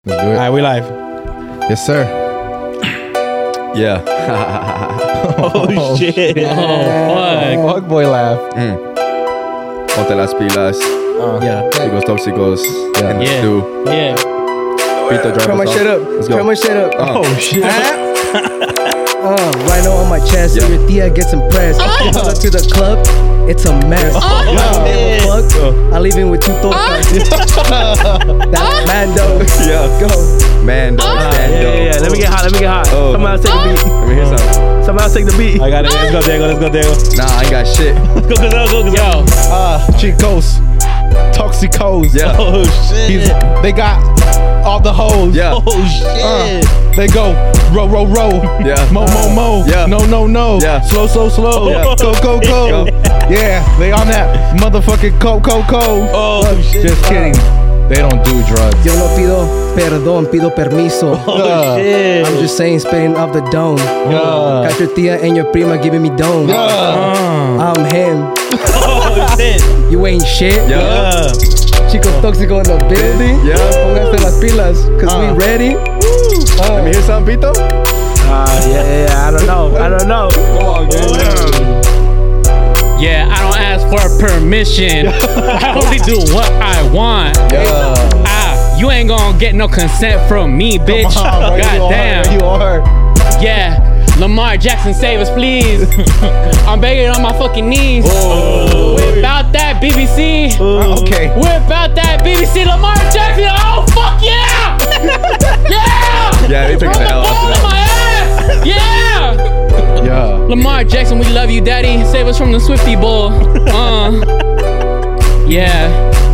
Let's do All it. right, we live. Yes, sir. Yeah. Oh, shit. Fuck boy laugh. Ponte las pilas. Yeah. Chicos tóxicos. Yeah. And Yeah. do. Yeah. Pito, drive Turn my us shit off. up. Let's go. Turn my shit up. Oh, shit. Rhino on my chest. Yeah. Your tia gets impressed. Pull up to the club. It's a mess. shit. Fuck. I leave in with 2 tortas. That's Mando. Yeah. Go. Mando. Mando. Yeah. Let me get hot. Oh. Someone else take the beat. Let me hear some. Someone else take the beat. I got it. Let's go, Diego. Nah, I ain't got shit. Go. Yo. Chicos. Toxicos. Yeah. Oh, shit. They got all the hoes. Yeah. Oh, shit. They go row. Yeah. Mo. Yeah. No. Yeah. Slow. Yeah. Go. Go. Yeah, they on that motherfucking co. Oh, shit. Just kidding. They don't do drugs. Yo no pido perdón, pido permiso. Oh, shit. I'm just saying, spitting off the dome. Got your tia and your prima giving me dome. I'm him. Oh, shit. You ain't shit. Yeah. Chico Tóxico in the building. Yeah. Pónganse las pilas, cause we ready. Let me hear something, Pito. Yeah. I don't know. Come on, Yeah, I don't ask for permission. I only do what I want. You ain't gonna get no consent from me, bitch. Goddamn. You are. Yeah. Lamar Jackson, save us, please. I'm begging on my fucking knees. We're about that BBC. Okay. We're about that BBC. Lamar Jackson. Oh, fuck yeah. Yeah. Yeah, they taking the L Ball after in my ass. Yeah. Yeah. Lamar Jackson, we love you, daddy. Save us from the Swifty Bowl. Yeah.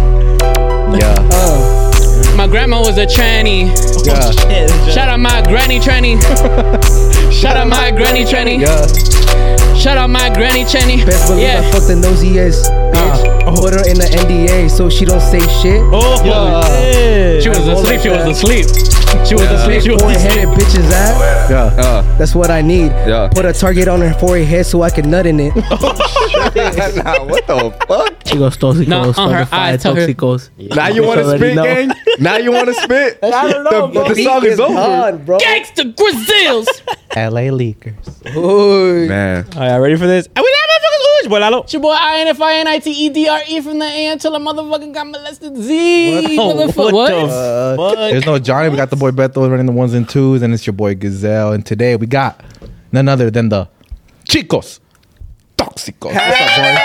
My grandma was a tranny. Yeah. Shout out my granny tranny. Shout out my granny tranny. Shout out my granny tranny. Best believe I fucked the nosy ass bitch. Put her in the NDA so she don't say shit. Oh, shit. She was asleep. She was asleep. She was asleep. She was Foreheaded asleep. bitches ass. Yeah. That's what I need. Yeah. Put a target on her forehead so I can nut in it. Nah, what the fuck? Chicos tóxicos. No, on her eye, tell her. Tóxicos. Now you want to already spit, know. gang? Now you want to spit? I don't know, bro. The song is over. Hard, bro. Gangsta Grizzles. LA Leakers. Oy. Man. All right, ready for this? And we that motherfuckers. Ooh, boy, Lalo. It's your boy INFINITEDRE from the A until a motherfucker got molested. Z. Motherfucker. What? Fuck. There's no Johnny. We got the boy Beto running the 1s and 2s, and it's your boy Gazelle. And today we got none other than the Chicos Toxicos. What's up, boy?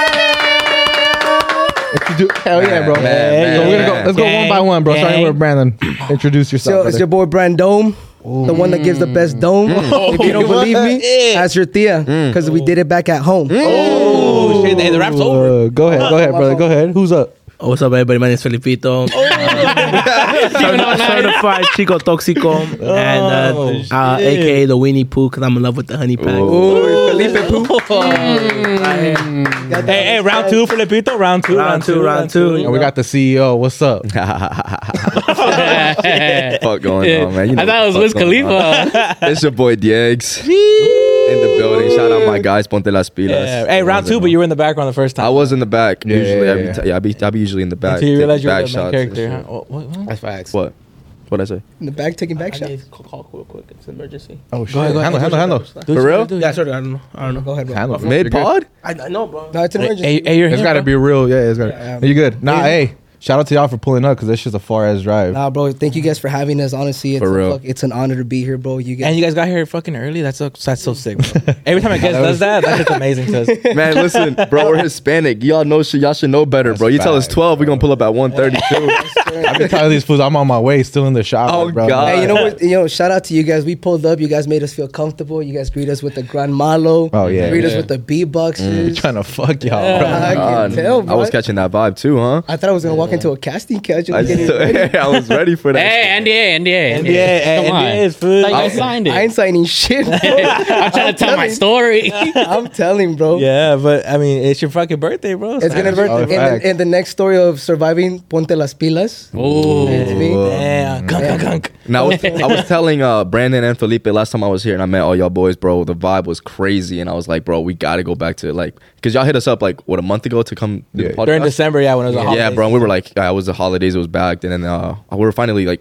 Hell yeah, bro. Man, So we're gonna go. Let's go one by one, bro. Starting with Brandon. Introduce So yourself. it's your boy Brandome, the one that gives the best dome. If you don't believe me, ask your tia, because we did it back at home. Oh, shit. Hey, the rap's over. Go ahead, brother. Go ahead. Who's up? What's up, everybody? My name is Felipito. Certified Chico Tóxico. And AKA the Winnie Pooh, because I'm in love with the honey pack. Ooh, Felipe Poo. Hey, round 2 for Lepito. Round two. And we got the CEO. What's up? Fuck going on, man? You know I thought it was what Wiz the fuck going Khalifa. on. It's your boy Diegs in the building. Shout out my guys, Ponte las pilas. Yeah. Hey, round 2, but you were in the background the first time. I was in the back. Yeah, Usually, yeah, I be usually in the back. Until you taking realized you were back the main shots character. and Huh? shit. What? That's facts. What? What'd I say? In the back, taking back shots. Call real quick. It's an emergency. Oh shit! ahead, go ahead. Handle. For real? Yeah, sorry. I don't know. Go ahead, bro. Handle. Mid pod? I know, bro. No, it's an emergency. Hey, you're It's here, got to bro. be real. Yeah, it's got. You good? Nah, hey. Shout out to y'all for pulling up because that's just a far ass drive. Nah, bro. Thank you guys for having us. Honestly, it's For real. it's an honor to be here, bro. You guys. And you guys got here fucking early. That's so sick, bro. Every time a guest does that, that's just amazing to us. Man, listen, bro, we're Hispanic. Y'all know shit. Y'all should know better, bro. You tell us facts, 12, we're gonna pull up at 132. I've been telling these fools I'm on my way, still in the shop. Oh, bro. God. Hey, you know what? Shout out to you guys. We pulled up. You guys made us feel comfortable. You guys greet us with the Gran Malo. Oh, yeah. Greet us Yeah. with the beatboxes. Trying to fuck y'all, I bro. can God, tell, I was bro. catching that vibe too, huh? I thought I was gonna walk into a casting couch and I, get it ready. I was ready for that. Hey, NDA. NBA, Come on. NBA is food. I thought you guys signed I ain't it. signing shit, bro. I'm trying to tell my story. I'm telling, bro. Yeah, but I mean, it's your fucking birthday, bro. It's gonna be Oh, facts. in the next story of surviving Ponte las Pilas. Oh. It's me. Damn, gunk. Now, I was telling Brandon and Felipe last time I was here and I met all y'all boys, bro. The vibe was crazy, and I was like, bro, we gotta go back to like, cause y'all hit us up like what a month ago to come do the Yeah. podcast. During December, yeah, when it was a holiday. Yeah, bro. And we were like, it was the holidays. It was back, and then we were finally like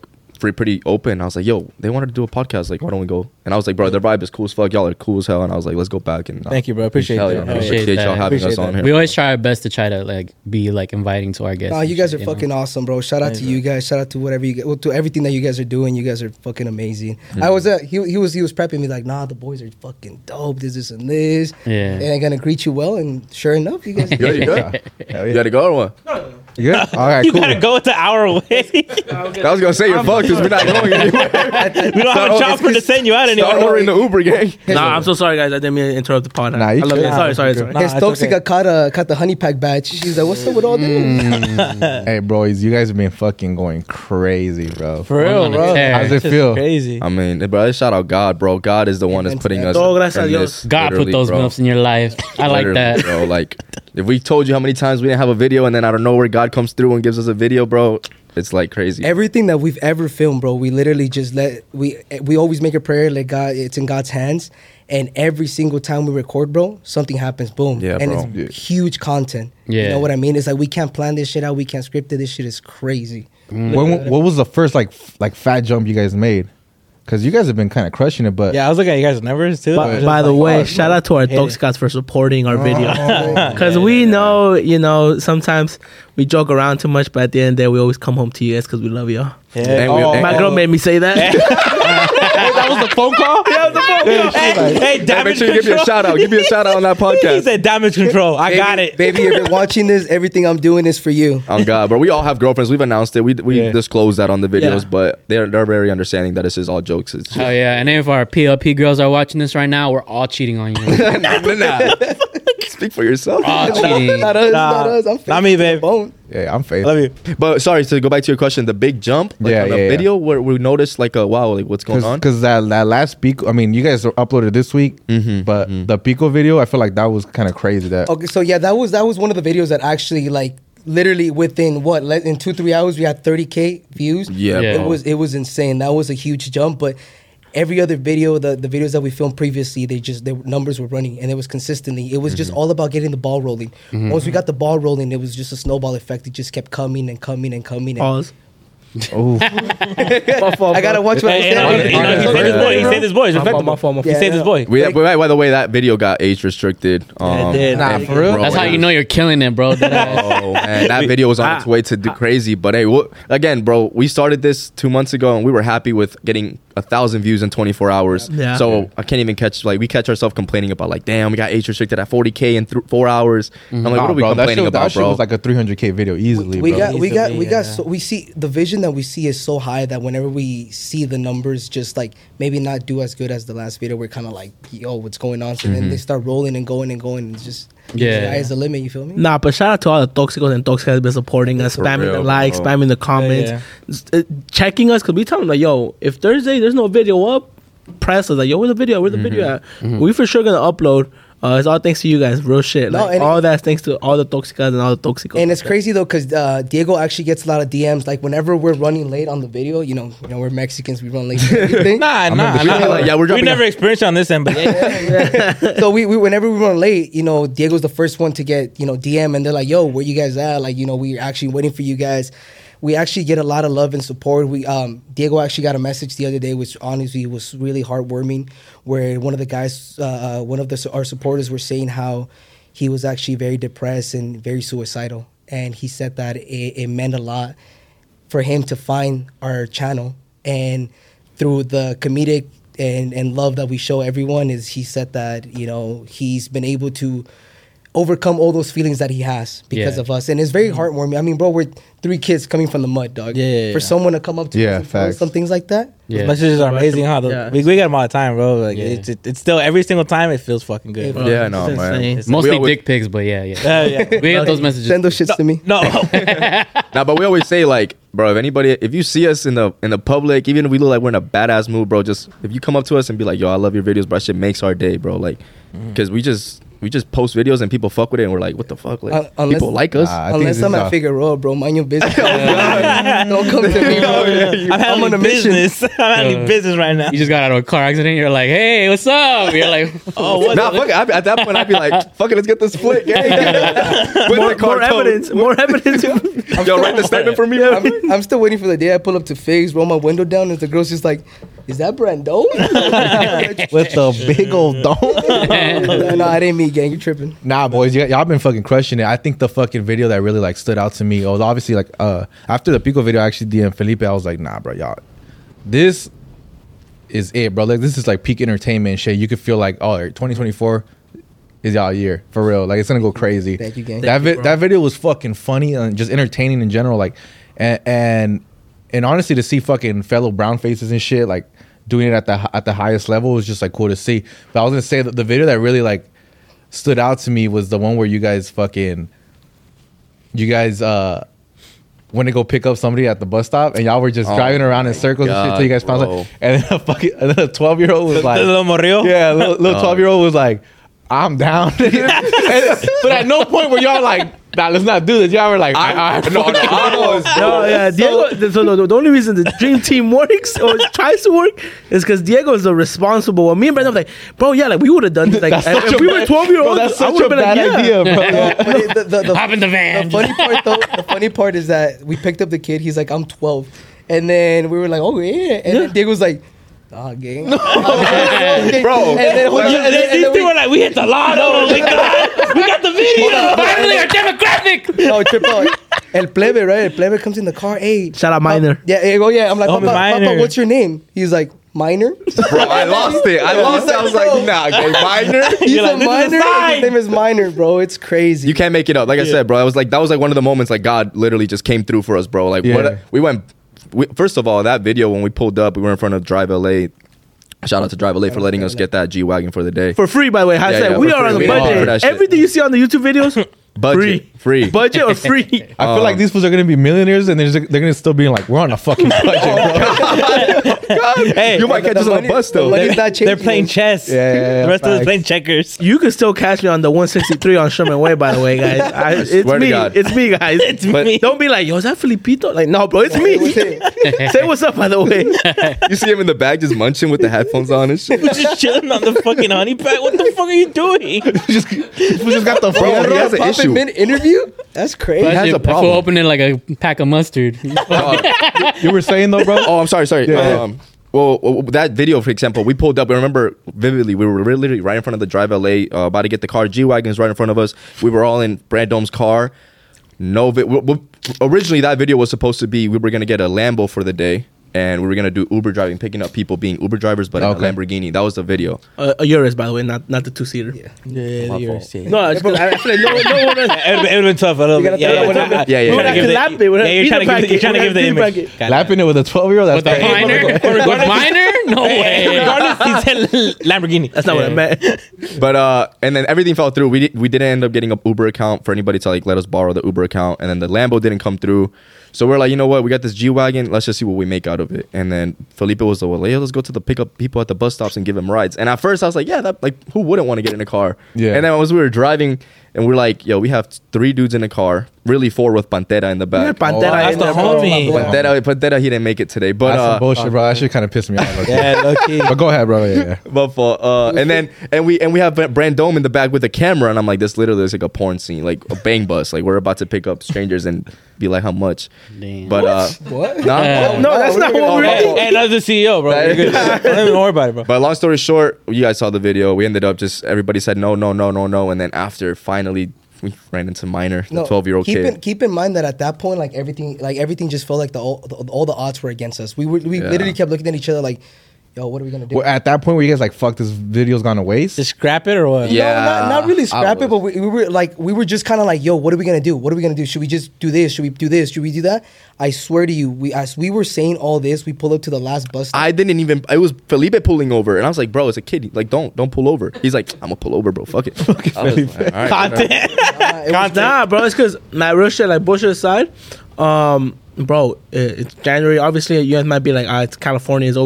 pretty open. I was like, yo, they wanted to do a podcast. Like, why don't we go? And I was like, bro, their vibe is cool as fuck. Y'all are cool as hell. And I was like, let's go back. And Thank you, bro. Appreciate hell that. yeah, man. Appreciate Appreciate y'all that. having us Appreciate on that. here. We always try our best to try to like be like inviting to our guests. No, and you guys shit, are fucking know? awesome, bro. Shout out to you guys. Shout out to whatever you get, to everything that you guys are doing. You guys are fucking amazing. I was he was prepping me like, nah, the boys are fucking dope. This and this. Yeah. And I'm gonna greet you well. And sure enough, you guys. You good? You good? Hell You yeah. gotta go or what? You good? All right, You cool. gotta go. It's an hour away. I was gonna say you're fucked because we're not going anywhere. We don't have a chopper to send you out Start anymore. ordering the Uber, gang. Nah, I'm so sorry, guys. I didn't mean to interrupt the pod. Nah, I you love good. you. Sorry. Nah, His it's Toxica okay. caught the honey pack badge. She's like, what's up with all this? Hey, boys, you guys have been fucking going crazy, bro. For real, on a bro. tear. How's it That's just feel? Crazy. I mean, bro, shout out God, bro. God is the one that's putting us. Todo gracias a in Dios. this, God put literally, those bro. MILFs in your life. I like Literally, that. bro. Like, if we told you how many times we didn't have a video, and then out of nowhere God comes through and gives us a video, bro, it's like crazy. Everything that we've ever filmed, bro, we literally just we always make a prayer, like God, it's in God's hands. And every single time we record, bro, something happens, boom. Yeah, and bro. it's huge content. Yeah. You know what I mean? It's like we can't plan this shit out, we can't script it. This shit is crazy. What was the first like fat jump you guys made? Because you guys have been kind of crushing it, but Yeah, I was looking at you guys' numbers too. I was just By the like, way, oh, shout out to our hit it. Toxicats for supporting our video. Oh, Because we know, sometimes we joke around too much, but at the end of the day, we always come home to you guys because we love y'all. Yeah. And we- Oh, My girl made me say that. that was the phone call? Yeah, it was the phone call. Hey, Hey, damage make sure you give me a control. shout out. Give me a shout out on that He podcast. said damage control. I got it. Baby, if you're watching this, everything I'm doing is for you. On God, bro. We all have girlfriends. We've announced it. We Yeah. disclosed that on the videos, Yeah. but they're very understanding that this is all jokes. It's Oh yeah, and if our PLP girls are watching this right now, we're all cheating on you. nah. Speak for yourself. All cheating. Not us, Nah, not us. I'm not me, babe. Phone. yeah, I'm I faithful. love you. But sorry, to go back to your question, the big jump, like Yeah, on the yeah, yeah. video where we noticed like wow, like what's going on? Because that last Pico, I mean, you guys uploaded this week, but the Pico video, I feel like that was kind of crazy. That Okay, so yeah, that was one of the videos that actually like literally within in 2-3 hours we had 30K views. Yeah, Yeah. bro. It was insane. That was a huge jump, but every other video, the videos that we filmed previously, their numbers were running, and it was consistently. It was just all about getting the ball rolling. Once we got the ball rolling, it was just a snowball effect. It just kept coming and coming and coming. And Pause. oh, I gotta watch what I Hey, say. he saved his boy. He saved his boy. It's My fault, respectable. my fault, my He fault. saved his boy. By the way, that video got age restricted. it did. Nah, for real? That's how you know you're killing it, bro. Oh man, that video was on its way to do crazy. But hey, again, bro, we started this 2 months ago, and we were happy with getting 1,000 views in 24 hours. Yeah. So I can't even we catch ourselves complaining about like, damn, we got age restricted at 40K in 4 hours. I'm like, what are we bro, complaining that about, shit bro? was like a 300K video easily. We bro. got so we see the vision that we see is so high that whenever we see the numbers just like maybe not do as good as the last video, we're kind of like, yo, what's going on? So then they start rolling and going and going, and it's just Yeah. the sky is the limit. You feel me? Nah, but shout out to all the Toxicos and Toxicas has been supporting us, For spamming real, the likes, bro. spamming the comments, checking us, because we tell them, like, yo, if Thursday there's no video up, press us, like, yo, where's the video? Where's the video at? We for sure gonna upload. It's all thanks to you guys, real shit. No, Like, and all that's thanks to all the Toxicas and all the Toxicos. And it's crazy though, because Diego actually gets a lot of DMs. Like whenever we're running late on the video, you know, we're Mexicans, we run late. And everything. Nah. Like, yeah, we're We jumping never experienced on this end, but yeah. So we whenever we run late, you know, Diego's the first one to get, you know, DM, and they're like, "Yo, where you guys at?" Like, you know, we're actually waiting for you guys. We actually get a lot of love and support. We Diego actually got a message the other day, which honestly was really heartwarming, where one of the guys, our supporters, were saying how he was actually very depressed and very suicidal, and he said that it meant a lot for him to find our channel, and through the comedic and love that we show everyone, is he said that, you know, he's been able to overcome all those feelings that he has because Yeah. of us, and it's very heartwarming. I mean, bro, we're 3 kids coming from the mud, dog. Yeah. For someone to come up to Yeah, us and tell us facts. some things like that. Yeah. Messages are amazing, huh? Yeah. We get them all the time, bro. Like Yeah. it's still every single time it feels fucking good. Yeah. Yeah, It's no, man. insane. It's- Mostly We always- dick pics, but yeah. Yeah. We get those messages. Send those shits to me. No. Nah, but we always say like, bro, if you see us in the public, even if we look like we're in a badass mood, bro, just if you come up to us and be like, yo, I love your videos, bro, that shit makes our day, bro. Like, because we we just post videos and people fuck with it, and we're like, what the fuck? Like, Unless- people like us. I think Unless this I'm is, at Figueroa, bro. Mind your business. Don't come to me, bro. I'm handling on a mission. business. I'm handling business right now. You just got out of a car accident. You're like, hey, what's up? You're like, oh, what? Nah, fuck it. At that point, I'd be like, fuck it, let's get this split. More evidence. More evidence. Yo, write the statement for me. I'm still waiting for the day I pull up to Figs, roll my window down, and the girl's just like, "Is that Brando?" with the big old dome. No, I didn't meet gang. You tripping? Nah, boys, y'all been fucking crushing it. I think the fucking video that really like stood out to me was obviously like after the Pico video, I actually DM Felipe. I was like, nah, bro, y'all, this is it, bro. Like this is like peak entertainment shit. You could feel like, oh, 2024 is y'all year for real. Like it's gonna go crazy. Thank you, gang. That video was fucking funny and just entertaining in general. Like and honestly, to see fucking fellow brown faces and shit like doing it at the highest level was just like cool to see. But I was gonna say that the video that really like stood out to me was the one where you guys went to go pick up somebody at the bus stop and y'all were just driving around in circles and shit till you guys found bro. it. And then a 12-year-old was like, The little morrillo? yeah, little 12-year-old was like, I'm down. But at no point were y'all like, nah, let's not do this. Y'all were like, I No, yeah, Diego. So the only reason the dream team works or tries to work is because Diego is the responsible one. Me and Brandon, like, bro, yeah, like we would have done this. Like, That's such if a we were bad- 12-year-olds, Bro, that's I such would a have been like, bad yeah. idea, bro. Hop in the van. The funny part, though, the funny part is that we picked up the kid. He's like, I'm 12, and then we were like, oh yeah, and then Diego was like, nah, gang, Bro. And then These two were like, we hit the lotto. We got the video. Finally, our demographic. no, trip out. El plebe, right? El plebe comes in the car. Hey, Shout out Minor. yeah, oh yeah. I'm like, Homie Papa, Minor. what's your name? He's like, Minor. Bro, I lost it. I was like, nah, okay, minor. He's like, a this is a minor. sign. His name is Minor, bro. It's crazy. You can't make it up. Like I said, bro, that was like one of the moments like God literally just came through for us, bro. Like Yeah. first of all, that video when we pulled up, we were in front of Drive LA. Shout out to Drive LA for letting us get that G-Wagon for the day. For free, by the way. I Yeah, said yeah, we for are on free. the We didn't pay for that budget. shit. Everything you see on the YouTube videos, Free. budget or free. I feel like these fools are gonna be millionaires and they're gonna still be like, we're on a fucking budget, bro. Hey, You might catch us on a bus though. the money's not changing. they're playing chess. Yeah, The rest of us facts. playing checkers. You can still catch me on the 163 on Sherman Way, by the way, guys. It's Swear to me. God. It's me, guys. It's But- me. Don't be like, yo, is that Filipito? Like, no, bro, it's me. Say what's up, by the way. You see him in the back just munching with the headphones on and shit. Just chilling on the fucking honey pack. What the fuck are you doing? We just got the Bro, he has an Popping issue. mid-interview? That's crazy. has a That problem. fool opening like a pack of mustard. You were saying though, bro? Oh, I'm sorry. Yeah. Well, that video, for example, we pulled up. I remember vividly. We were literally right in front of the Drive LA, about to get the car. G-Wagon's right in front of us. We were all in Brad Dome's car. Originally, that video was supposed to be we were gonna get a Lambo for the day, and we were gonna do Uber driving, picking up people being Uber drivers, but Okay. in a Lamborghini. That was the video. A Urus, by the way, not the two-seater. Yeah, you're sick. No, I feel like no one. It would have been tough a little bit. Yeah, You're yeah. trying to give Lap it. the- yeah, you're trying to give the image. Lapping it with a 12-year-old? With That's a crazy. minor? With minor? No way. Regardless, he said Lamborghini. That's not what I meant. But and then everything fell through. We didn't end up getting an Uber account for anybody to like let us borrow the Uber account, and then the Lambo didn't come through. So we're like, you know what? We got this G-Wagon. Let's just see what we make out of it. And then Felipe was like, well, yeah, let's go to the pick up people at the bus stops and give them rides. And at first I was like, yeah, that like who wouldn't want to get in a car? Yeah. And then as we were driving, and we're like, yo, we have 3 dudes in the car, really 4 with Pantera in the back. Pantera that's in the there, bro. homie. Pantera, he didn't make it today. But That's some bullshit, bro. That shit kind of pissed me off. Yeah, low-key. But go ahead, bro. Yeah. But for and we have Brandome in the back with a camera, and I'm like, this literally is like a porn scene, like a bang bus. Like we're about to pick up strangers and be like, how much? Damn. But What? nah. No, that's not what we're Hey, doing. hey, that's the CEO, bro. You're good. Don't even worry about it, bro. But long story short, you guys saw the video. We ended up just everybody said no, and then after finally we ran into Minor, the 12-year-old kid. Keep in mind that at that point, like everything just felt like all the odds were against us. We literally kept looking at each other like, yo, what are we gonna do? Well, at that point where you guys like, fuck, this video's gone to waste? Just scrap it or what? Yeah. No, not really scrap I it, but we were just kind of like, yo, what are we gonna do? What are we gonna do? Should we just do this? Should we do this? Should we do that? I swear to you, as we were saying all this, we pulled up to the last bus stop. I didn't even. It was Felipe pulling over, and I was like, "Bro, it's a kid. Like, don't pull over." He's like, "I'm gonna pull over, bro. Fuck it." I was like, all right, whatever. Content. Nah, bro, it's because real shit, like bullshit aside, bro, it's January. Obviously, you guys might be like, it's California is always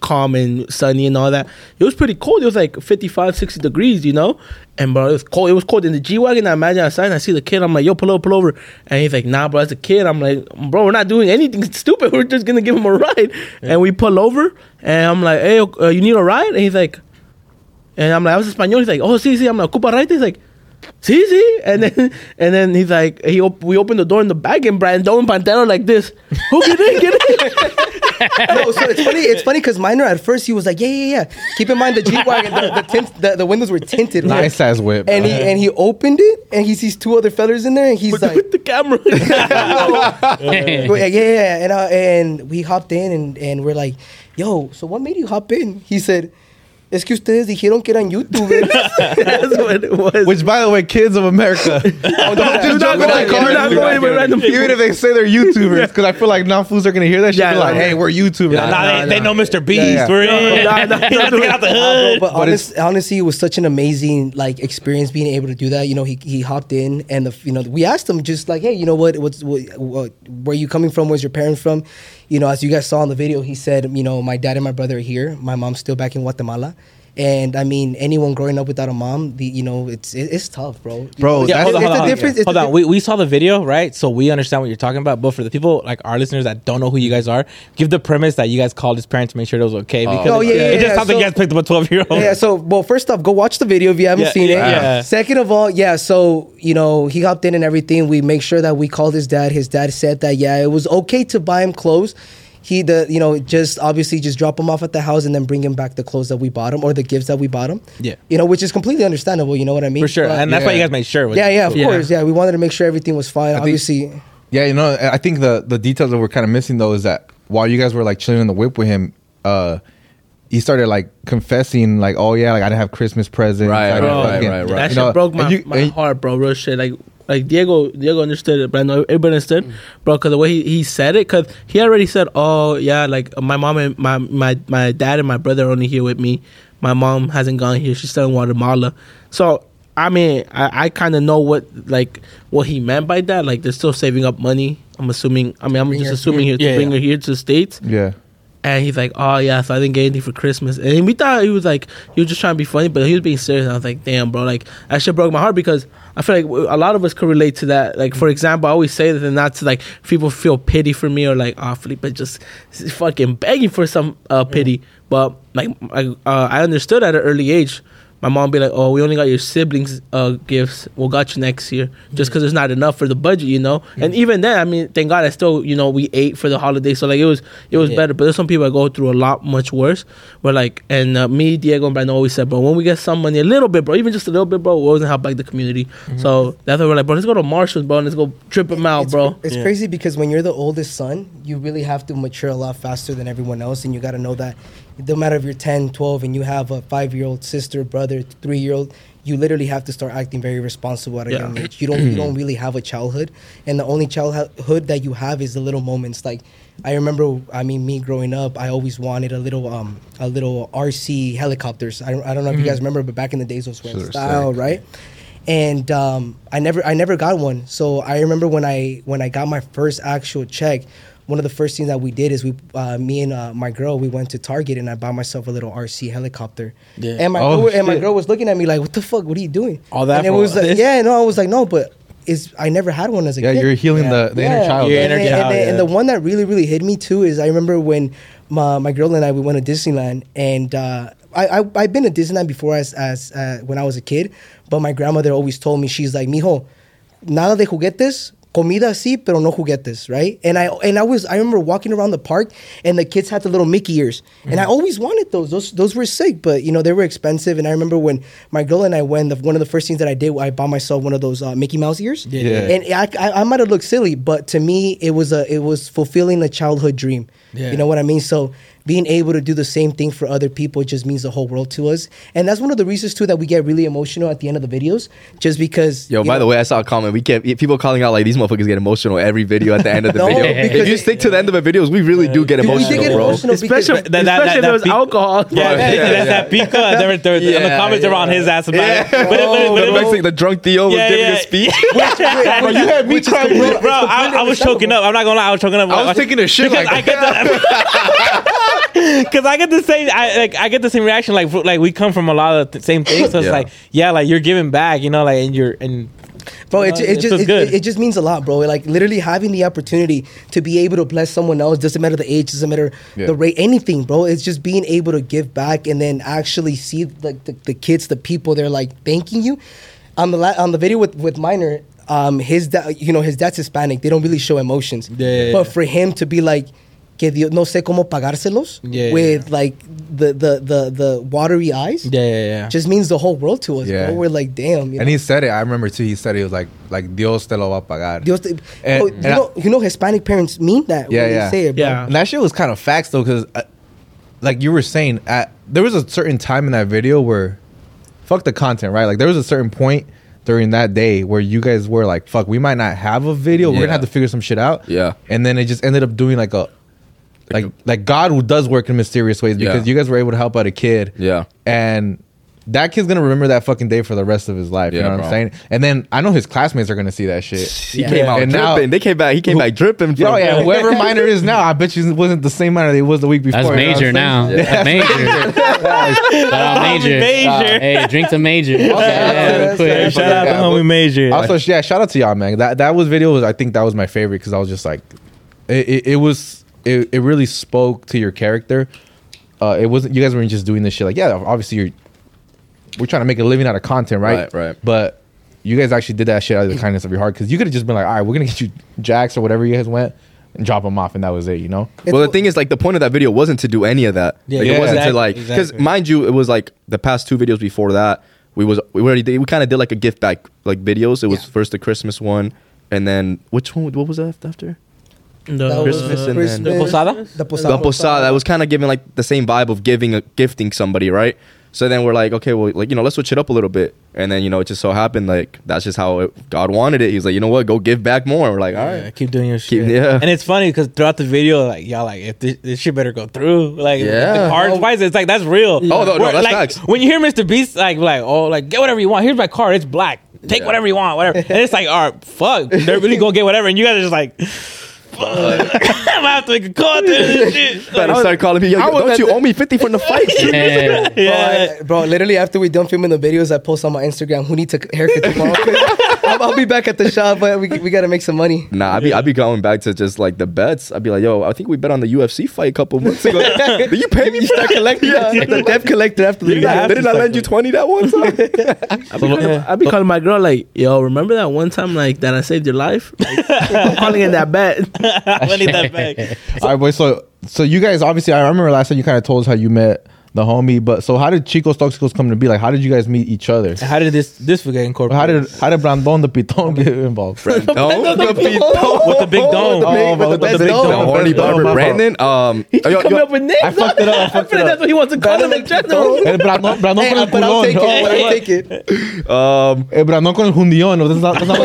calm and sunny and all that. It was pretty cold. It was like 55, 60 degrees, you know? And bro, it was cold. It was cold in the G-Wagon. I imagine outside and I see the kid. I'm like, yo, pull over. And he's like, nah, bro, as a kid. I'm like, bro, we're not doing anything stupid. We're just going to give him a ride. Yeah. And we pull over and I'm like, hey, you need a ride? And he's like, and I'm like, I was Espanol. He's like, oh, sí. I'm like, ¿Ocupa ride? He's like, sí. And then he's like, we opened the door in the back and Brandon and Pantero like this. Oh, get in. No, so it's funny because Minor at first he was like, yeah. Keep in mind the G-Wagon, the windows were tinted. Nice ass whip. And he opened it and he sees two other fellas in there and he's like, with the camera. yeah. And we hopped in and we're like, yo, so what made you hop in? He said, es que ustedes dijeron que eran YouTubers. That's what it was. Which, by the way, kids of America, don't just jump in that car. Even if they say they're YouTubers, because I feel like now fools are gonna hear that shit. Be like, hey, we're YouTubers. They know Mr. Beast. Yeah. We're in. He has to get out the hood. But honestly, it was such an amazing like experience being able to do that. You know, he hopped in and we asked him just like, hey, you know what, where are you coming from? Where's your parents from? You know, as you guys saw in the video, he said, you know, my dad and my brother are here. My mom's still back in Guatemala. And I mean, anyone growing up without a mom, it's tough, bro. Bro, hold on. We saw the video, right? So we understand what you're talking about. But for the people like our listeners that don't know who you guys are, give the premise that you guys called his parents to make sure it was okay. Because it just sounds like you guys picked up a 12-year-old. Yeah. So, well, first off, go watch the video if you haven't seen it. Yeah. Second of all, so you know, he hopped in and everything. We make sure that we called his dad. His dad said that it was okay to buy him clothes. Just obviously just drop him off at the house and then bring him back the clothes that we bought him or the gifts that we bought him. Yeah. You know, which is completely understandable. You know what I mean? For sure. And that's why you guys made sure. Of course. Yeah. We wanted to make sure everything was fine. Obviously. Yeah, you know, I think the details that we're kind of missing though is that while you guys were like chilling in the whip with him, he started like confessing like, oh yeah, like I didn't have Christmas presents. Right. That shit broke my heart, bro. Real shit. Like Diego understood it, but I know everybody understood, bro, because the way he said it, because he already said, oh yeah, like my mom and my dad and my brother are only here with me. My mom hasn't gone here; she's still in Guatemala. So I mean, I kind of know what he meant by that. Like they're still saving up money. I'm assuming. I mean, I'm just assuming here to bring her here to the States. Yeah. And he's like, oh yeah, so I didn't get anything for Christmas. And we thought he was just trying to be funny, but he was being serious. And I was like, damn, bro, like that shit broke my heart because I feel like a lot of us could relate to that. Like, for example, I always say that and not to like people feel pity for me or like, oh, Felipe just fucking begging for some pity. But like, I understood at an early age. My mom be like, oh, we only got your siblings gifts. We'll got you next year. Just because there's not enough for the budget, you know? Mm-hmm. And even then, I mean, thank God I still, you know, we ate for the holidays. So, like, it was better. But there's some people that go through a lot much worse. Where, like, and me, Diego, and Brandon always said, bro, when we get some money, a little bit, bro, even just a little bit, bro, we're going to help, like, the community. Mm-hmm. So, that's why we're like, bro, let's go to Marshall's, bro, and let's go trip them out, bro. It's crazy because when you're the oldest son, you really have to mature a lot faster than everyone else. And you got to know that no matter if you're 10, 12, and you have a 5-year-old sister, brother, 3-year-old, you literally have to start acting very responsible at a young age. You don't really have a childhood, and the only childhood that you have is the little moments. Like I remember, me growing up, I always wanted a little RC helicopters. I don't know if you guys remember, but back in the days those were in style, right? And I never got one. So I remember when I got my first actual check, one of the first things that we did is me and my girl, we went to Target and I bought myself a little RC helicopter. Yeah. And my girl was looking at me like, "What the fuck? What are you doing?" All that. And it was like, I was like, "No, but I never had one as a kid." Yeah, you're healing the inner child. And the one that really really hit me too is I remember when my girl and we went to Disneyland, and I've been to Disneyland before as when I was a kid, but my grandmother always told me, she's like, "Mijo, nada de juguetes. Comida sí, pero no juguetes," right? And I remember walking around the park and the kids had the little Mickey ears. Mm-hmm. And I always wanted those. Those were sick, but you know, they were expensive. And I remember when my girl and I went, one of the first things that I did, I bought myself one of those Mickey Mouse ears. Yeah. And I might have looked silly, but to me it was fulfilling a childhood dream. Yeah. You know what I mean? So being able to do the same thing for other people just means the whole world to us. And that's one of the reasons too that we get really emotional at the end of the videos, just because. By the way, I saw a comment. We get people calling out like these motherfuckers get emotional every video at the end of the video. If you stick to the end of the videos, we really do get emotional, we get bro. Especially if there was alcohol. That's that Pico. In the comments they were on his ass about it. But the drunk Theo was giving a speech. Bro, you had me crying, bro. I was choking up. I'm not gonna lie, I was choking up. I was taking a shit like I get that. Because I get the same, I get the same reaction. Like we come from a lot of the same things. So it's like, like you're giving back, you know, like and bro, it just means a lot, bro. Like literally having the opportunity to be able to bless someone else, doesn't matter the age, doesn't matter the rate, anything, bro. It's just being able to give back and then actually see like the kids, the people, they're like thanking you. On the video with Minor, his dad, you know, his dad's Hispanic. They don't really show emotions. But for him to be like, que Dios, no sé cómo pagárselos, with like the watery eyes, just means the whole world to us, bro. We're like, damn. You know? And he said it. I remember too. He said it was like Dios te lo va a pagar. You know, Hispanic parents mean that. When they say it, bro. And that shit was kind of facts though, because like you were saying, there was a certain time in that video where, fuck the content, right? Like there was a certain point during that day where you guys were like, fuck, we might not have a video. We're gonna have to figure some shit out. And then it just ended up doing like God does work in mysterious ways, because you guys were able to help out a kid. And that kid's gonna remember that fucking day for the rest of his life. You know what I'm saying? And then I know his classmates are gonna see that shit. He came out dripping. He came back dripping. Whoever Minor is now, I bet you wasn't the same Minor they was the week before. That's Major now. That's Major. Major. Hey, drink to Major. Shout out to homie Major. Also, shout out to y'all, man. That was I think that was my favorite, because I was just like, it really spoke to your character. It wasn't, you guys weren't just doing this shit like, obviously we're trying to make a living out of content, right? Right. But you guys actually did that shit out of the kindness of your heart, because you could have just been like, all right, we're gonna get you Jacks or whatever you guys went and drop them off, and that was it, you know? Well, the thing is, like, the point of that video wasn't to do any of that. It wasn't to like, because mind you, it was like the past 2 videos before that, we kind of did like a gift back like videos. It was first the Christmas one, and then which one? What was that after? The Christmas and then the Posada. The Posada. That was kind of giving like the same vibe of gifting somebody, right? So then we're like, okay, well, like, you know, let's switch it up a little bit. And then, you know, it just so happened, like, that's just how God wanted it. He's like, you know what, go give back more. We're like, all right. Keep doing your shit. And it's funny because throughout the video, like, y'all like, if this shit better go through. Like, the cards wise, it's like, that's real. Oh, no, that's like, facts. when you hear Mr. Beast, like, oh, like, get whatever you want. Here's my card. It's black. Take whatever you want, whatever. And it's like, all right, fuck. They're really going to get whatever. And you guys are just like... I'm gonna have to make a call to this shit. Better start calling me, don't you owe me 50 from the fight? Bro, literally after we done filming the videos, I post on my Instagram, who needs a haircut tomorrow? I'll be back at the shop, but we gotta make some money. Nah, I be going back to just like the bets. I'd be like, yo, I think we bet on the UFC fight a couple months ago. Did you pay me? You start collecting the debt collector after the Didn't I lend you 20 that one time? I'd be calling my girl like, yo, remember that one time like that I saved your life? Like, I'm calling in that bet. I need that back. All right, boys. So you guys, obviously, I remember last time you kind of told us how you met the homie, but so how did Chicos Toxicos come to be? Like, how did you guys meet each other? How did this get incorporated? How did Brandon the Piton get involved? With the big dome. With the big dome. The horny barber. Brandon. He just coming up with names. I fucked it up. I feel like that's what he wants to call him in general. Brandon con el culón. I'll take it. Brandon con el hundión. That's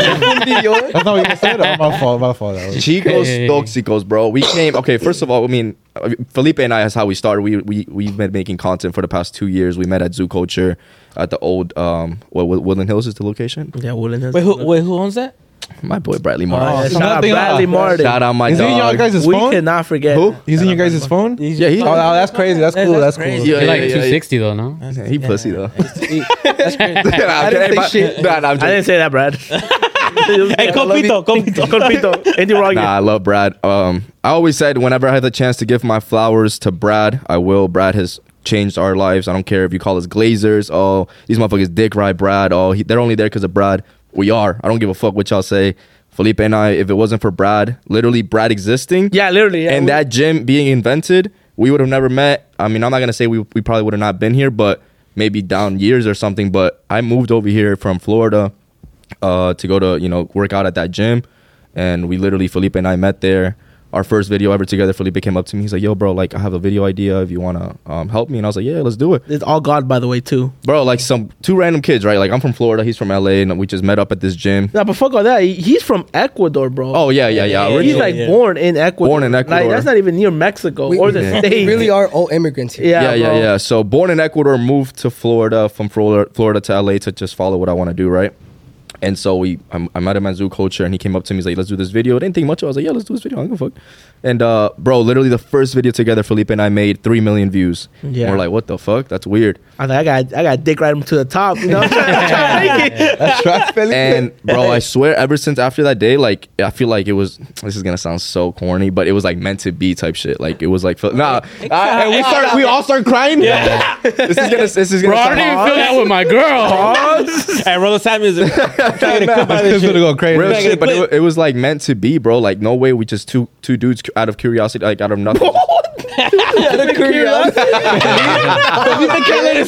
not what you said. My fault. Chicos Toxicos, bro. We came. Okay, first of all, I mean, Felipe and I, that's how we started. We've been making content for the past 2 years. We met at Zoo Culture at the old Woodland Hills is the location. Yeah, Woodland Hills. Wait, who owns that? My boy Bradley Martin. Shout out Bradley Martin. Shout out my Is he in your dog. guys' We phone? cannot forget. Who? He's in your guys' phone? Yeah, he's that's crazy. That's cool. That's cool. crazy. Yeah, You're like yeah, 260 though, no? he pussy though. That's crazy. I didn't say shit. I didn't say that, Brad. Hey, Compito. Ain't you wrong? Nah, I love Brad. I always said whenever I had the chance to give my flowers to Brad, I will. Brad has changed our lives. I don't care if you call us Glazers. Oh, these motherfuckers dick ride Brad. Oh, they're only there because of Brad. We are. I don't give a fuck what y'all say. Felipe and I, if it wasn't for Brad, literally Brad existing. Yeah, literally. Yeah, and that gym being invented, we would have never met. I mean, I'm not going to say we probably would have not been here, but maybe down years or something. But I moved over here from Florida to go to, work out at that gym. And we literally, Felipe and I met there. Our first video ever together, Felipe came up to me. He's like, yo, bro, like, I have a video idea if you want to help me. And I was like, yeah, let's do it. It's all God, by the way, too. Bro, like two random kids, right? Like, I'm from Florida. He's from LA. And we just met up at this gym. Nah, but fuck all that. He's from Ecuador, bro. Oh, yeah. He's like born in Ecuador. Born in Ecuador. Like, that's not even near Mexico or the States. We really are all immigrants here. Yeah. So born in Ecuador, moved to Florida, from Florida to LA to just follow what I want to do, right? And so I met him at Zoo Culture, and he came up to me. He's like, "Let's do this video." I didn't think much of it. I was like, "Yeah, let's do this video. I don't give a fuck." And bro, literally the first video together, Felipe and I made 3 million views. Yeah. And we're like, "What the fuck? That's weird." I was like, I got dick right to the top. You know, I'm trying to make it. That's right, Felipe. And bro, I swear, ever since after that day, like I feel like it was. This is gonna sound so corny, but it was like meant to be type shit. Like it was like, nah. And we all start crying. Yeah. This is gonna. Bro, I don't even feel that with my girl. Hey, roll the sound music. It's gonna go crazy. Real Make shit, it but clip. it was like meant to be, bro. Like no way, we just two dudes out of curiosity, like out of nothing. Out of curiosity. Felipe can't let it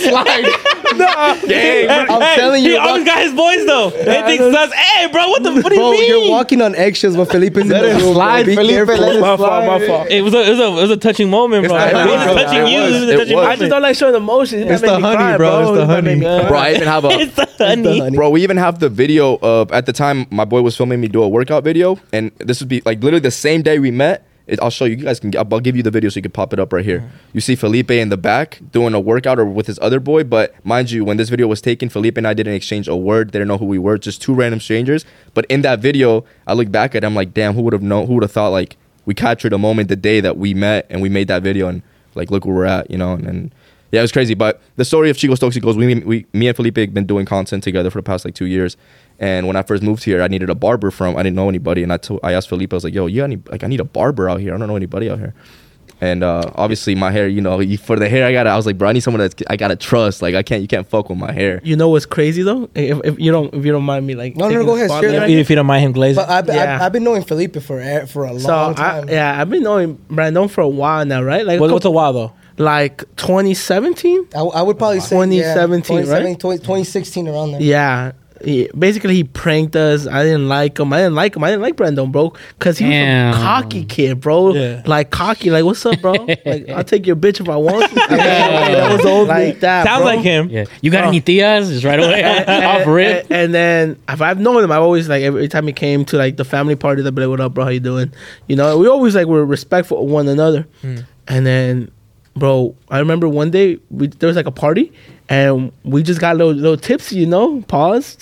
slide. Gang, I'm telling He you, always got his voice though. They think sus. Hey, bro, what do you bro, mean? you're walking on eggshells when Felipe's in the Let it room. slide, Be Felipe, careful. let it My fault. It was a touching moment, bro. It's It not was honey, bro. touching you. It was. It was a It touching was. I just don't like showing emotions. It's the honey, bro. It's the honey. bro, I even have a. It's the honey. honey. Bro, we even have the video of at the time my boy was filming me do a workout video, and this would be like literally the same day we met. I'll show you. You guys can. I'll give you the video so you can pop it up right here. You see Felipe in the back doing a workout or with his other boy, but mind you, when this video was taken, Felipe and I didn't exchange a word. They didn't know who we were, just two random strangers. But in that video, I look back at it, I'm like, damn, who would have known? Who would have thought like we captured a moment the day that we met and we made that video, and like look where we're at, you know? And yeah, it was crazy. But the story of Chico Stokesy goes, me and Felipe have been doing content together for the past like 2 years. And when I first moved here, I needed a barber I didn't know anybody. And I asked Felipe, I was like, yo, I need a barber out here. I don't know anybody out here. And obviously my hair, you know, for the hair I was like, bro, I need someone I gotta trust. Like you can't fuck with my hair. You know what's crazy though? If you don't mind me like No, taking go the ahead, spotlight. share that. If you don't mind him glazing. But Yeah. I've been knowing Felipe for a long time. I've been knowing Brandon for a while now, right? Like What's a while though? like 2017. I would probably say 2017, right? 2016 around there. Yeah. Basically, he pranked us. I didn't like him. I didn't like Brandon, bro, because he was Damn. a cocky kid, bro. Yeah. Like cocky, like what's up, bro? Like I'll take your bitch if I want. That was old like that. Sounds bro. like him. Yeah. You got any tias? Just right away. Off rip. And then if I've known him, I always like every time he came to like the family party, they'd be like, "What up, bro? How you doing?" You know, we always like were respectful of one another. And then, bro, I remember one day there was like a party. And we just got a little tipsy, you know. Pause.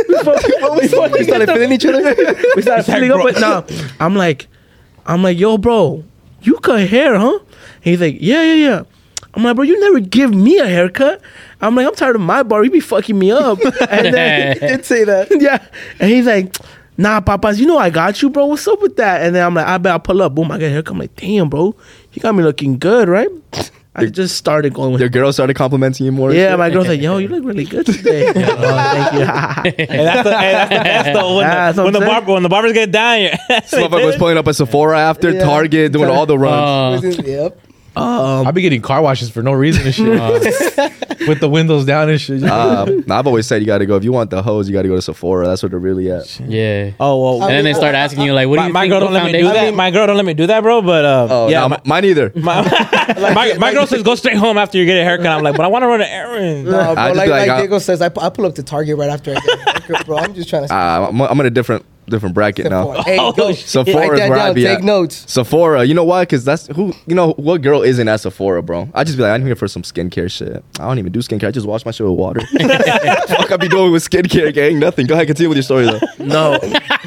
We started feeling each other. We started feeling up, but no. I'm like, yo, bro, you cut hair, huh? And he's like, yeah. I'm like, bro, you never give me a haircut. I'm like, I'm tired of my bar. You be fucking me up. And then He did say that. yeah, and he's like, nah, papas, you know I got you, bro. What's up with that? And then I'm like, I bet I'll pull up. Boom, I got a haircut. I'm like, damn, bro, you got me looking good, right? I just started going with Your girl started complimenting you more. and yeah, shit? my girl's like, yo, you look really good today. Oh, thank you. Hey, that's the best though. That's what I'm saying. When the barbers get down, This motherfucker was pulling up at Sephora after Yeah. Target, doing all the runs. Yep. I'll be getting car washes for no reason and shit. With the windows down and shit. I've always said you gotta go if you want the hose, you gotta go to Sephora. That's where they're really at. Yeah. Oh well. And then they start asking you like, "What do you My think girl the don't let me do foundation-" that. My girl don't let me do that, bro. But Yeah, yeah, mine either. my girl says go straight home after you get a haircut. I'm like, but I want to run an errand. No, bro, I just like be like, Diego says, I pull up to Target right after I get a haircut, bro. I'm just trying to. I'm in a different bracket now. Hey, Oh, go. shit. Sephora Write is that where I down. be Take at. notes. Sephora, you know why? Because that's who, you know, what girl isn't at Sephora, bro? I just be like, I'm here for some skincare shit. I don't even do skincare. I just wash my shit with water. Fuck, I be doing with skincare, gang. Nothing. Go ahead, continue with your story, though. No.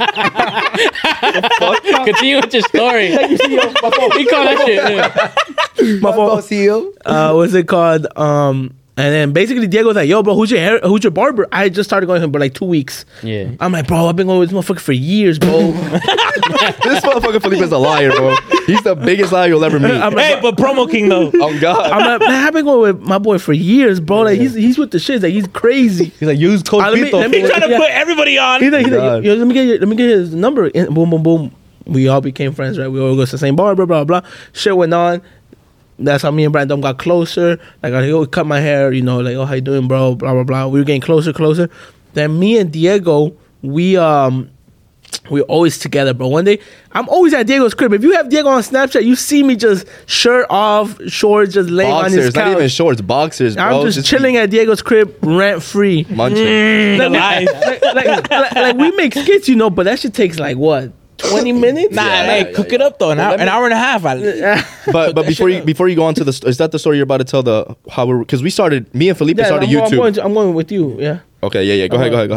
Continue with your story. He call that shit. Yeah. My fault. Both CEO. What's it called? And then basically Diego's like, yo, bro, who's your barber? I just started going to him for like 2 weeks. Yeah. I'm like, bro, I've been going with this motherfucker for years, bro. This motherfucker Felipe is a liar, bro. He's the biggest liar you'll ever meet. I'm like, Hey, but promo king though. Oh, God. I'm like, man, I've been going with my boy for years, bro. Like he's with the shit. Like he's crazy. He's like, use code let me- Pito. let me He's trying to Yeah. put everybody on. He's like, God. yo, let me get his number. And boom, boom, boom. We all became friends, right? We all go to the same barber, blah, blah, blah. Shit went on. That's how me and Brandon got closer. Like, I go cut my hair, you know, like, oh, how you doing, bro? Blah, blah, blah. We were getting closer. Then me and Diego, we're always together, bro. One day, I'm always at Diego's crib. If you have Diego on Snapchat, you see me just shirt off, shorts, just laying on his Boxers, not couch. even shorts, boxers, bro. I'm just chilling at Diego's crib, rent free. Munching. The lies. like we make skits, you know, but that shit takes like what, 20 minutes? Nah, hey, cook it up though. An hour and a half. But before you go on to the, is that the story you're about to tell? Because we started, me and Felipe started YouTube. I'm going with you. Yeah. Okay, yeah. Go ahead.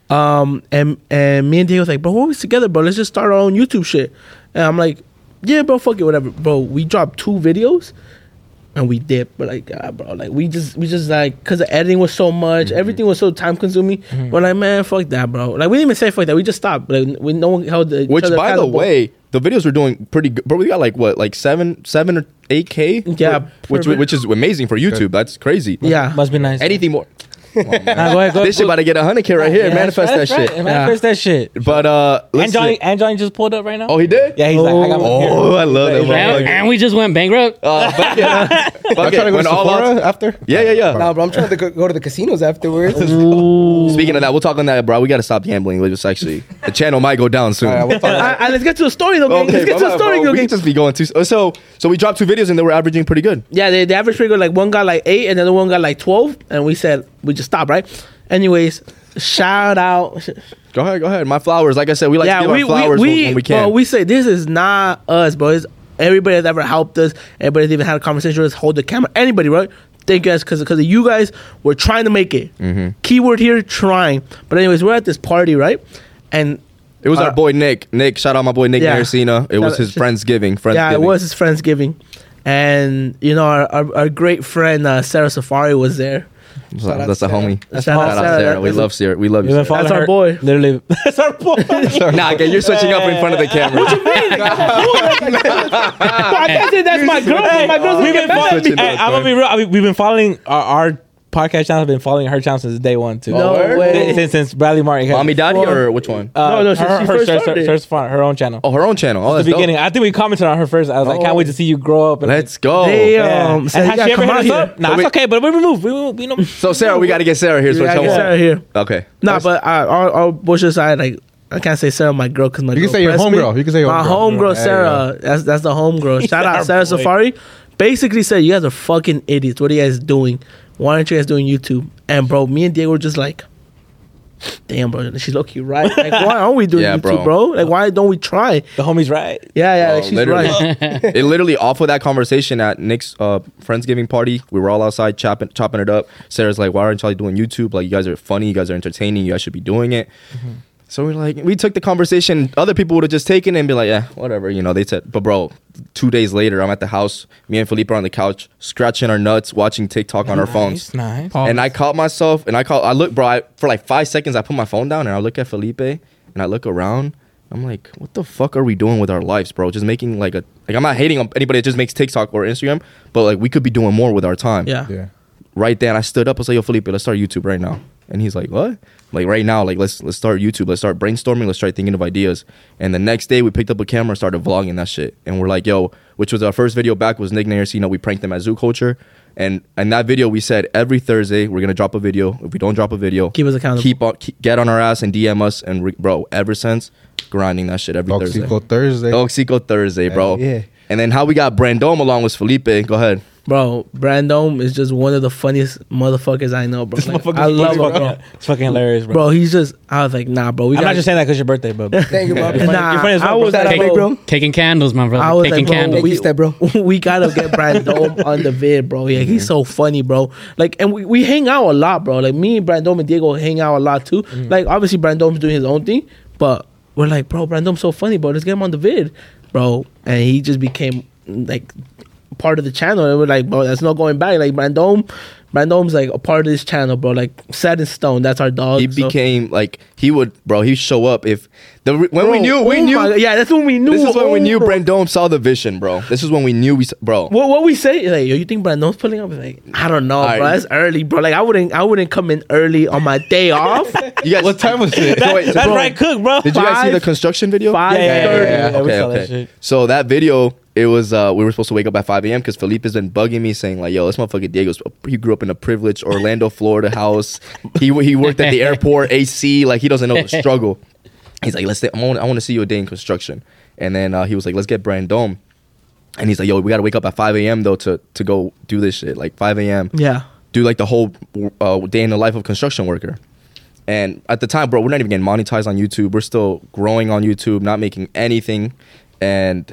And me and Diego was like, bro, we're always together, bro. Let's just start our own YouTube shit. And I'm like, yeah, bro, fuck it, whatever, bro. We dropped 2 videos. And we dipped, but like, bro, like we just like, because the editing was so much, everything was so time consuming. We're like, man, fuck that, bro. Like, we didn't even say fuck that. We just stopped. Like, we no one held the. Which, by the way, the videos were doing pretty good. Bro, we got like what, like 7 or 8K? Yeah, which is amazing for YouTube. That's crazy. Yeah, Must be nice. Anything more? Come on, man. Nah, go ahead, This shit about to get 100K right here. Manifest that shit. Manifest that shit. But And Johnny just pulled up right now. Oh, he did? Yeah, he's like, I got my Oh, I love that. And, motherfucker. and we just went bankrupt. Fuck it. I'm Fuck trying to it. go When to all Sephora odds- after. Yeah. Nah, bro, I'm trying to go to the casinos afterwards. Speaking of that, we'll talk on that, bro. We got to stop gambling. It's actually, the channel might go down soon. All right, we'll talk. let's get to the story, though. gang. Let's get to the story, bro. We gang. can just be going too. So we dropped 2 videos and they were averaging pretty good. Yeah, the average figure, like, one got like 8 and the other one got like 12. And we said, we just stopped, right? Anyways, shout out. Go ahead. My flowers. Like I said, we like to give our flowers when we can. Bro, we say this is not us, bro. It's everybody that's ever helped us. Everybody that's even had a conversation with us, hold the camera. Anybody, right? Thank you guys, because of you guys, we're trying to make it. Keyword here, trying. But anyways, we're at this party, right? And It was our boy Nick. Nick, shout out my boy Nick Yeah. Naracina. It was his Friendsgiving. yeah, it was his Friendsgiving. And, you know, our great friend, Sarah Safari, was there. That's a homie. Shout Shout out Sarah. Sarah. We love Sarah. We love you. We've been Sarah. following That's our her- boy. Literally, that's our boy. Nah, okay, you're switching up in front of the camera. I can't say that's my girl. My girl's We've gonna been get mad at me. switching Hey, up, I'm gonna be real. I mean, we've been following our podcast channel. Have been following her channel since day 1 too. No way. Since Bradley Martin. Mommy, daddy, or which one? No, she first started. her own channel. Oh, her own channel. Oh, At that's the beginning, I think we commented on her first. I was like, can't wait to see you grow up. And Let's go. Damn. Yeah. So And you has gotta she ever come hit out us here. up? Nah, So it's we- okay, but we move. We know. So Sarah, we got to get Sarah here. So Yeah, tell get her. Sarah here. Okay. Nah, but our bullshit aside, like, I can't say Sarah my girl because my You girl can say your pressed me. homegirl. You can say your my homegirl. homegirl Yeah, Sarah. That's the homegirl. Shout out Sarah boy. Safari. Basically said, you guys are fucking idiots. What are you guys doing? Why aren't you guys doing YouTube? And bro, me and Diego were just like, damn, bro, she's low-key right. Like, why aren't we doing Yeah, YouTube, bro? Like, why don't we try? The homie's right. Yeah, like, Oh, she's literally. right. It literally off of that conversation at Nick's Friendsgiving party. We were all outside chopping it up. Sarah's like, why aren't y'all doing YouTube? Like, you guys are funny. You guys are entertaining. You guys should be doing it. So we're like, we took the conversation. Other people would have just taken it and be like, yeah, whatever. You know, they said, but bro, 2 days later, I'm at the house. Me and Felipe are on the couch, scratching our nuts, watching TikTok on our phones. Nice. And I caught myself, and I look, bro, for like 5 seconds, I put my phone down and I look at Felipe and I look around. I'm like, what the fuck are we doing with our lives, bro? Just making like I'm not hating on anybody that just makes TikTok or Instagram, but like we could be doing more with our time. Yeah. Yeah. Right then, I stood up. I was like, yo, Felipe, let's start YouTube right now. And he's like, what? Like right now, like let's start YouTube. Let's start brainstorming. Let's start thinking of ideas. And the next day, we picked up a camera and started vlogging that shit. And we're like, yo, which was our first video back was Nick Naracino. We pranked him at Zoo Culture. And in that video, we said every Thursday we're gonna drop a video. If we don't drop a video, Keep us accountable. get on our ass and DM us. And bro, ever since grinding that shit every Thursday. Oxico Thursday. Oxico Thursday, bro. Yeah. And then how we got Brandome along with Felipe. Go ahead. Bro, Brandome is just one of the funniest motherfuckers I know, bro. Like, Motherfucker's I love funny, him, bro. It's fucking hilarious, bro. Bro, he's just, I was like, nah, bro. I'm not just saying that because your birthday, but Thank you, bro. You're funny- Nah, you're funny as I well, was bro. at Shout out, a- bro. Taking candles, my brother. I was Taking like, bro, candles. Thank you, Step, bro. we gotta get Brandome on the vid, bro. Yeah, he's so funny, bro. Like, and we hang out a lot, bro. Like, me and Brandome and Diego hang out a lot too. Like, obviously Brandome's doing his own thing, but we're like, bro, Brandome's so funny, bro. Let's get him on the vid, bro. And he just became like part of the channel. And we're like, bro, that's not going back. Like, Brandome's like a part of this channel, bro. Like, set in stone. That's our dog. He so- became like he'd show up if when Bro, we knew oh my God. Yeah, that's when we knew. this is when we knew bro. Brandome saw the vision, bro. This is when we knew bro. What we say? Like, yo, you think Brandome's pulling up? Like, I don't know, Alright. bro. That's early, bro. Like, I wouldn't come in early on my day off. You guys, What time was it? So wait, so That's bro, right, Cook, bro. Did you guys see the 5 construction video? 5:30. Yeah, we Okay, saw that okay. shit. So that video, it was we were supposed to wake up at 5 a.m. because Felipe has been bugging me saying like, yo, this motherfucker Diego's he grew up in a privileged Orlando, Florida house. He worked at the airport, AC, like he doesn't know the struggle. He's like, I want to see you a day in construction. And then he was like, let's get Brandome. And he's like, yo, we got to wake up at 5 a.m. though to go do this shit. Like 5 a.m. Yeah. Do like the whole day in the life of a construction worker. And at the time, bro, we're not even getting monetized on YouTube. We're still growing on YouTube, not making anything. And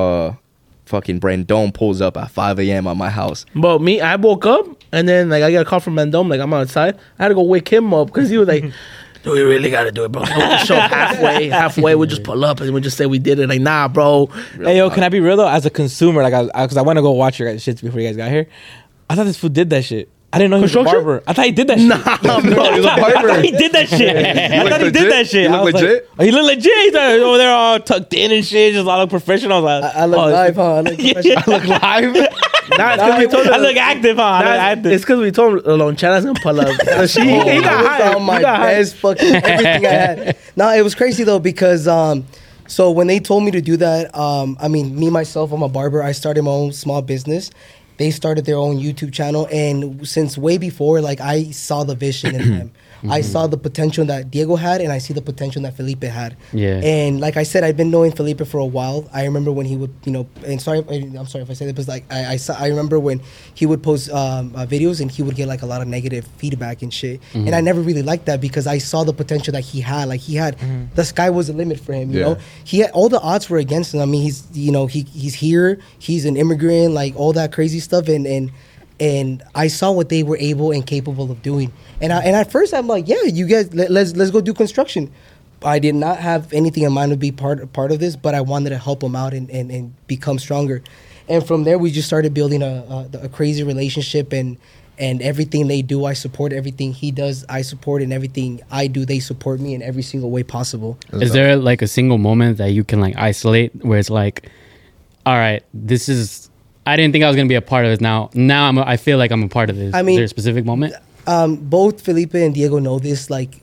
fucking Brandome pulls up at 5 a.m. at my house. But me, I woke up and then like I got a call from Brandome. Like, I'm outside. I had to go wake him up because he was like, do we really got to do it, bro? We'll just show up halfway. We'll just pull up and we'll just say we did it. Like, nah, bro. Hey, yo, can I be real though? As a consumer, like, because I want to go watch your guys' shits before you guys got here. I thought this fool did that shit. I didn't know he was a Construction? barber. I thought he did that shit. Nah, bro. He's a I barber. thought he did that shit. I thought he did that shit. You I look was like, legit? oh, he look legit. He's over there all tucked in and shit, just all look professional. I was like, I look oh, live, huh? I look professional. I look live. Nah, it's 'cause we told I him. look active, huh? I look active. It's because we told him Lonchela's gonna pull up. So he I got was hired. on my He got hired. best fucking everything I had. No, it was crazy though because so when they told me to do that, I mean, me myself, I'm a barber. I started my own small business. They started their own YouTube channel, and since way before, like I saw the vision in them. I saw the potential that Diego had, and I see the potential that Felipe had. Yeah. And like I said, I've been knowing Felipe for a while. I remember when he would, and I'm sorry if I say that, but like I remember when he would post videos and he would get like a lot of negative feedback and shit. And I never really liked that because I saw the potential that he had. Like he had, the sky was the limit for him. You know, he had all the odds were against him. I mean, he's here, he's an immigrant, like all that crazy stuff, and I saw what they were able and capable of doing. And at first I'm like, yeah, you guys, let's go do construction. I did not have anything in mind to be part of this, but I wanted to help them out and become stronger. And from there, we just started building a crazy relationship, and everything they do, I support. Everything he does, I support, and everything I do, they support me in every single way possible. Is there like a single moment that you can like isolate where it's like, all right, this is, I didn't think I was gonna be a part of this. Now I feel like I'm a part of this. I mean, is there a specific moment? Both Felipe and Diego know this. Like,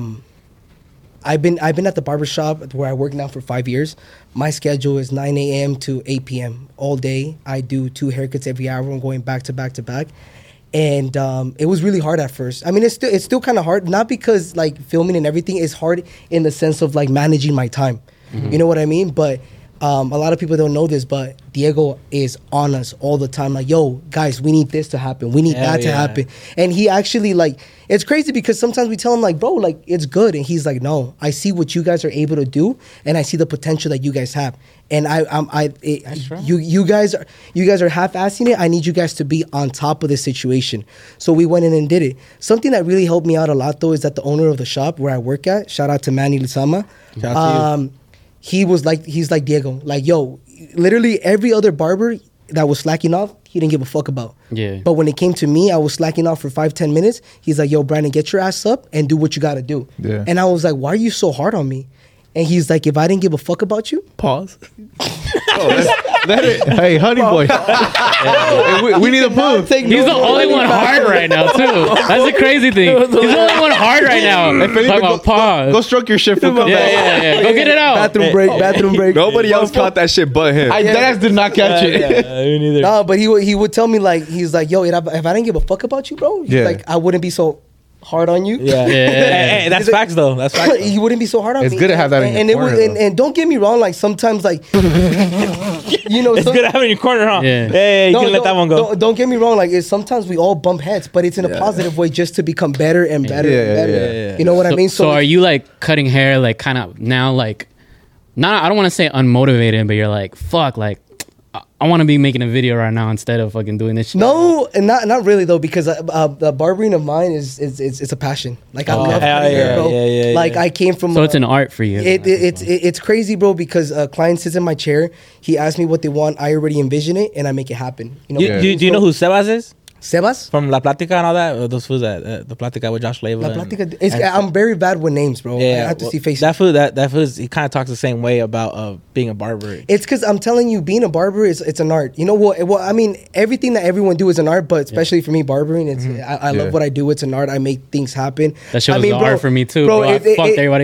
I've been at the barbershop where I work now for 5 years. My schedule is 9 a.m. to 8 p.m. all day. I do 2 haircuts every hour. I'm going back to back to back. And it was really hard at first. I mean, it's still kind of hard. Not because like filming and everything is hard in the sense of like managing my time. You know what I mean? But a lot of people don't know this, but Diego is on us all the time. Like, yo, guys, we need this to happen. We need that to happen. And he actually, like, it's crazy because sometimes we tell him, like, bro, like, it's good. And he's like, no, I see what you guys are able to do, and I see the potential that you guys have. And you guys are half-assing it. I need you guys to be on top of this situation. So we went in and did it. Something that really helped me out a lot, though, is that the owner of the shop where I work at, shout out to Manny Lizama. Shout out to you. He's like Diego. Like, yo, literally every other barber that was slacking off, he didn't give a fuck about. Yeah. But when it came to me, I was slacking off for 5-10 minutes. He's like, yo, Brandon, get your ass up and do what you got to do. Yeah. And I was like, why are you so hard on me? And he's like, if I didn't give a fuck about you, Pause. Let it. Hey, honey boy. Hey, we need a proof. He's the only one hard right now too. That's the crazy thing. He's the only one hard right now. Hey, Felipe, Talk about pause. go stroke your shit for come back. Yeah. Go get it out. bathroom break. Nobody else caught that shit but him. I deadass did not catch it. Me neither. No, but he would tell me, like, he's like, yo, if I didn't give a fuck about you, bro, he's Yeah. like, I wouldn't be so hard on you. Yeah. Hey, that's He's like- facts though. That's facts. He wouldn't be so hard on It's me. good to have that in your and corner, it was, and don't get me wrong, like sometimes, like, you know, It's good to have in your corner, huh? Yeah. Hey, you can let that one go. Don't get me wrong, like sometimes we all bump heads, but it's in a positive way, just to become better and better and better. yeah. You know what I mean? So are you like cutting hair, like kind of now, like, not, I don't want to say unmotivated, but you're like, fuck, like, I want to be making a video right now instead of fucking doing this shit. No, and not really though, because the barbering of mine is it's a passion. Like I love cutting hair, bro. yeah. Like I came from. So it's an art for you. It's crazy, bro. Because a client sits in my chair, he asks me what they want, I already envision it, and I make it happen. You know. Do you know who Sebas is? Sebas? From La Platica and all that? Or those fools that the Platica with Josh Leva. La Platica. I'm very bad with names, bro. I have to see faces. That fool, that fool, he kind of talks the same way about being a barber. It's because I'm telling you, being a barber it's an art. You know what? Well, I mean, everything that everyone do is an art, but especially for me, barbering, it's I love what I do. It's an art. I make things happen. That shit was mean, an art for me too, bro. I fucked everybody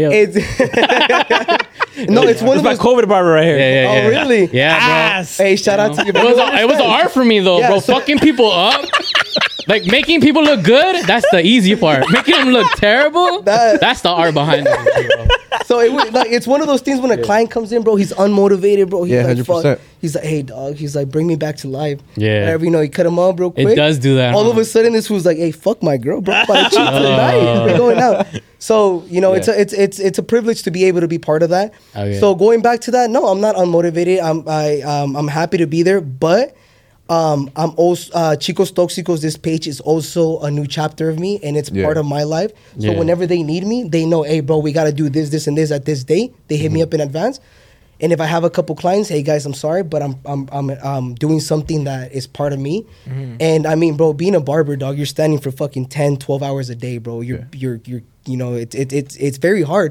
up. No, it's one It's of my those. COVID barber right here. Yeah. Oh, really? Yeah, bro. Ass. Hey, shout out to you. It was an art for me though, Yeah, bro. so- Fucking people up, like making people look good. That's the easy part. Making them look terrible. That's the art behind it. Bro. So it's one of those things when a client comes in, bro. He's unmotivated, bro. He's Yeah, like, 100%. fuck. He's like, hey, dog. He's like, bring me back to life. Yeah. Whatever, you know, he cut him up real quick. It does do that. All huh? of a sudden, this was like, hey, fuck my girl, bro. But tonight, we're going out. So you know, it's a privilege to be able to be part of that. Okay. So going back to that, no, I'm not unmotivated. I'm happy to be there, but I'm also Chicos Toxicos. This page is also a new chapter of me, and it's part of my life. So Yeah. whenever they need me, they know, hey, bro, we got to do this, this, and this at this day. They hit me up in advance. And if I have a couple clients, hey guys, I'm sorry, but I'm doing something that is part of me. And I mean, bro, being a barber, dog, you're standing for fucking 10, 12 hours a day, bro. You're you know, it's very hard.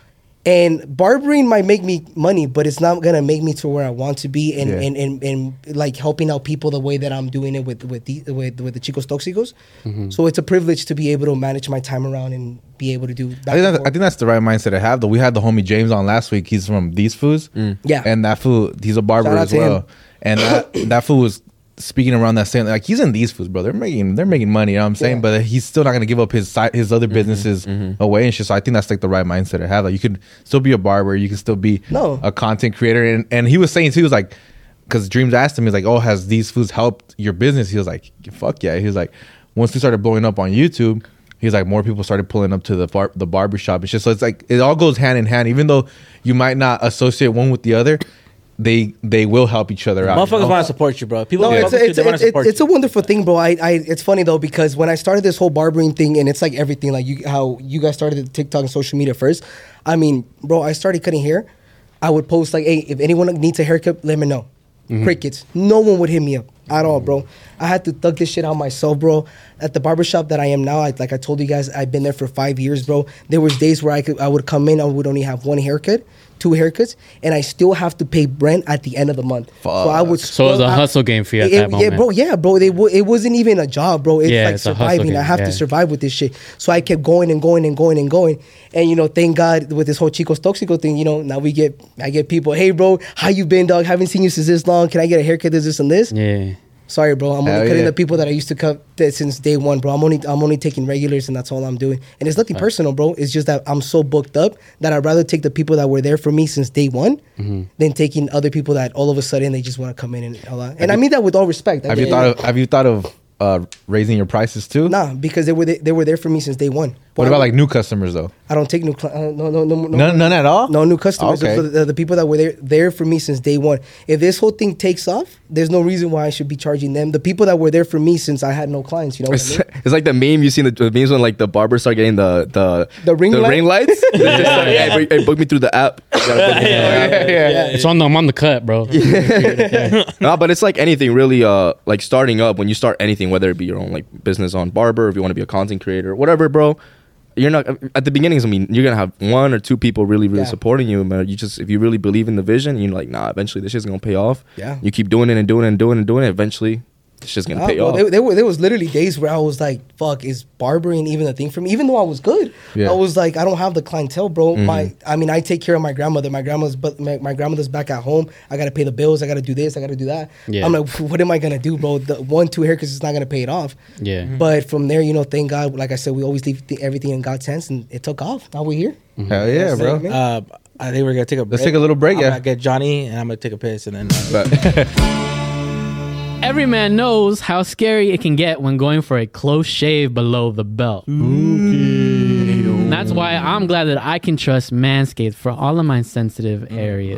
And barbering might make me money, but it's not gonna make me to where I want to be, and like helping out people the way that I'm doing it with the Chicos Toxicos. So it's a privilege to be able to manage my time around and be able to do. I think that's the right mindset to have. Though we had the homie James on last week. He's from These Foods, Yeah. and that fool, he's a barber Shout out as to well. him. And that fool was speaking around that same, like, he's in These Foods, bro. They're making money. You know what I'm saying? Yeah. But he's still not gonna give up his other businesses away and shit. So I think that's like the right mindset to have. Like, you could still be a barber. You can still be a content creator. And he was saying too, he was like, because Dreams asked him, he's like, oh, has These Foods helped your business? He was like, fuck yeah. He was like, once we started blowing up on YouTube, he's like, more people started pulling up to the barbershop and shit. So it's like, it all goes hand in hand. Even though you might not associate one with the other, they will help each other out. Motherfuckers want to support you, bro. People No, want to support it's you. a wonderful thing, bro. It's funny though, because when I started this whole barbering thing, and it's like everything, like how you guys started the TikTok and social media first. I mean, bro, I started cutting hair. I would post like, hey, if anyone needs a haircut, let me know. Crickets. No one would hit me up at all, bro. I had to thug this shit out myself, bro. At the barbershop that I am now, like I told you guys, I've been there for 5 years, bro. There was days where I would come in, I would only have one haircut, 2 haircuts, and I still have to pay rent at the end of the month. So I would. So it was a hustle game for you at that moment. Yeah, bro. It wasn't even a job, bro. It's like it's a hustle surviving. game, I have yeah. to survive with this shit. So I kept going and going and going and going. And you know, thank God with this whole Chicos Toxico thing, you know, now I get people, hey bro, how you been, dog? Haven't seen you since this long. Can I get a haircut? This and this. Yeah. Sorry, bro. I'm Hell only cutting yeah. the people that I used to cut since day one, bro. I'm only taking regulars, and that's all I'm doing. And it's nothing personal, bro. It's just that I'm so booked up that I'd rather take the people that were there for me since day one than taking other people that all of a sudden they just want to come in and all that. And I mean that with all respect. Have you thought of raising your prices too? Nah, because they were there for me since day one. What about like new customers though? I don't take new no None at all. no new customers. Okay. The people that were there for me since day one. If this whole thing takes off, there's no reason why I should be charging them. The people that were there for me since I had no clients, you know what I mean? It's like the meme you seen, the memes when like the barbers start getting the ring light? ring lights. They're just like, hey, book me through the app. You gotta book me through the app. It's on I'm on the cut, bro. No, but it's like anything really, like starting up, when you start anything, whether it be your own like business on barber, if you want to be a content creator, whatever, bro. You're not at the beginnings. I mean, you're gonna have 1 or 2 people really supporting you, but you just, if you really believe in the vision, you're like, nah, eventually this shit's gonna pay off. Yeah. You keep doing it and doing it and doing it and doing it. Eventually, it's just gonna pay Bro, off. there was literally days where I was like, fuck, is barbering even a thing for me? Even though I was good, Yeah. I was like, I don't have the clientele, bro. I take care of my grandmother. My grandmother's back at home. I gotta pay the bills. I gotta do this. I gotta do that. Yeah. I'm like, what am I gonna do, bro? The 1-2 haircuts is not gonna pay it off. Yeah. But from there, you know, thank God. Like I said, we always leave everything in God's hands, and it took off. Now we're here. Hell yeah, bro. man. I think we're gonna take a break. Let's take a little break, I'm yeah. gonna get Johnny, and I'm gonna take a piss, and then. But Every man knows how scary it can get when going for a close shave below the belt. And that's why I'm glad that I can trust Manscaped for all of my sensitive areas.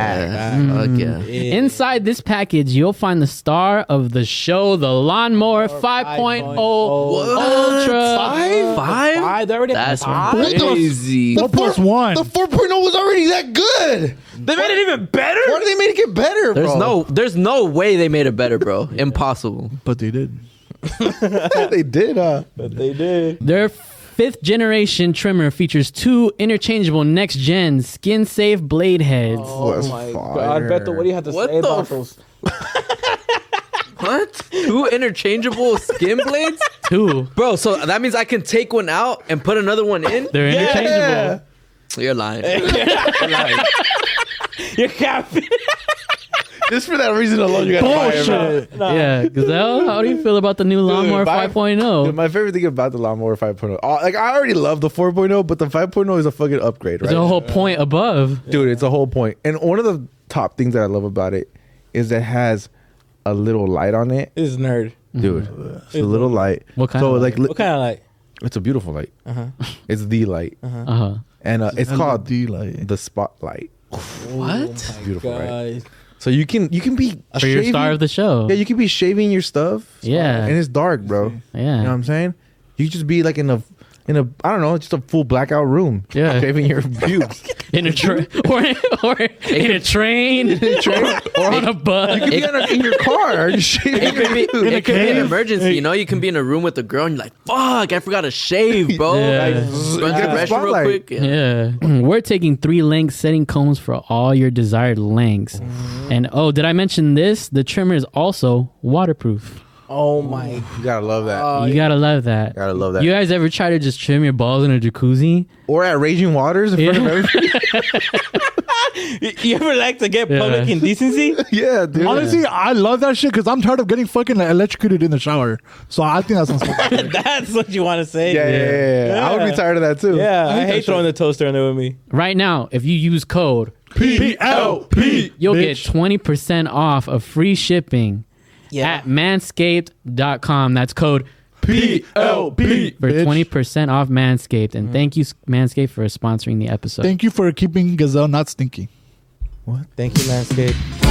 Inside this package, you'll find the star of the show, the Lawnmower 5.0 Ultra. Five? They already That's have crazy. The 4.1. The 4.0 was already that good. They made it even better. Why did they make it get better, bro? There's no way they made it better, bro. Impossible. But they did. They did, They did. Their 5th generation trimmer features 2 interchangeable next gen skin safe blade heads. Oh my God, Beto, what do you have to What say the about f- those? What? 2 interchangeable skin blades? 2. Bro, so that means I can take one out and put another one in? They're interchangeable. You're lying. You're capping. Just for that reason alone, you gotta buy it, bro. Yeah, Gazelle, how do you feel about the new Lawnmower Dude, 5.0? My favorite thing about the Lawnmower 5.0, like I already love the 4.0, but the 5.0 is a fucking upgrade, right? There's a whole point above. Dude, it's a whole point. And one of the top things that I love about it is that it has a little light on it. This is nerd. Dude, it's a little light. What kind so of like light? What kind of light? it's a beautiful light. It's the light. Uh-huh. And it's called D light. the Spotlight. What? It's beautiful, right? So you can be For your star of the show. Yeah, you can be shaving your stuff. Yeah. And it's dark, bro. Yeah. You know what I'm saying? You could just be like in a I don't know, just a full blackout room. Yeah. Shaving your pubes. In a train, or in a train, or on a bus. You can be in your car. Just shaving It could be, your pubes. it could be an emergency, you know. You can be in a room with a girl and you're like, "Fuck, I forgot to shave, bro." Yeah. Like, run to the Get the restroom real spotlight. quick. Yeah. We're taking 3 length setting combs for all your desired lengths. And did I mention this? The trimmer is also waterproof. Oh my! You gotta love that. You gotta love that. Gotta love that. You guys ever try to just trim your balls in a jacuzzi? Or at Raging Waters in front of everybody. You ever like to get public indecency? Yeah, dude. Honestly, I love that shit because I'm tired of getting fucking electrocuted in the shower. So I think that sounds fun. That's what you want to say. Yeah. I would be tired of that too. Yeah, I hate throwing the toaster in there with me. Right now, if you use code PLP. you'll bitch. get 20% off of free shipping at manscaped.com. That's code PLP. for bitch. 20% off Manscaped. And thank you, Manscaped, for sponsoring the episode. Thank you for keeping Gazelle not stinky. Thank you, Landscape.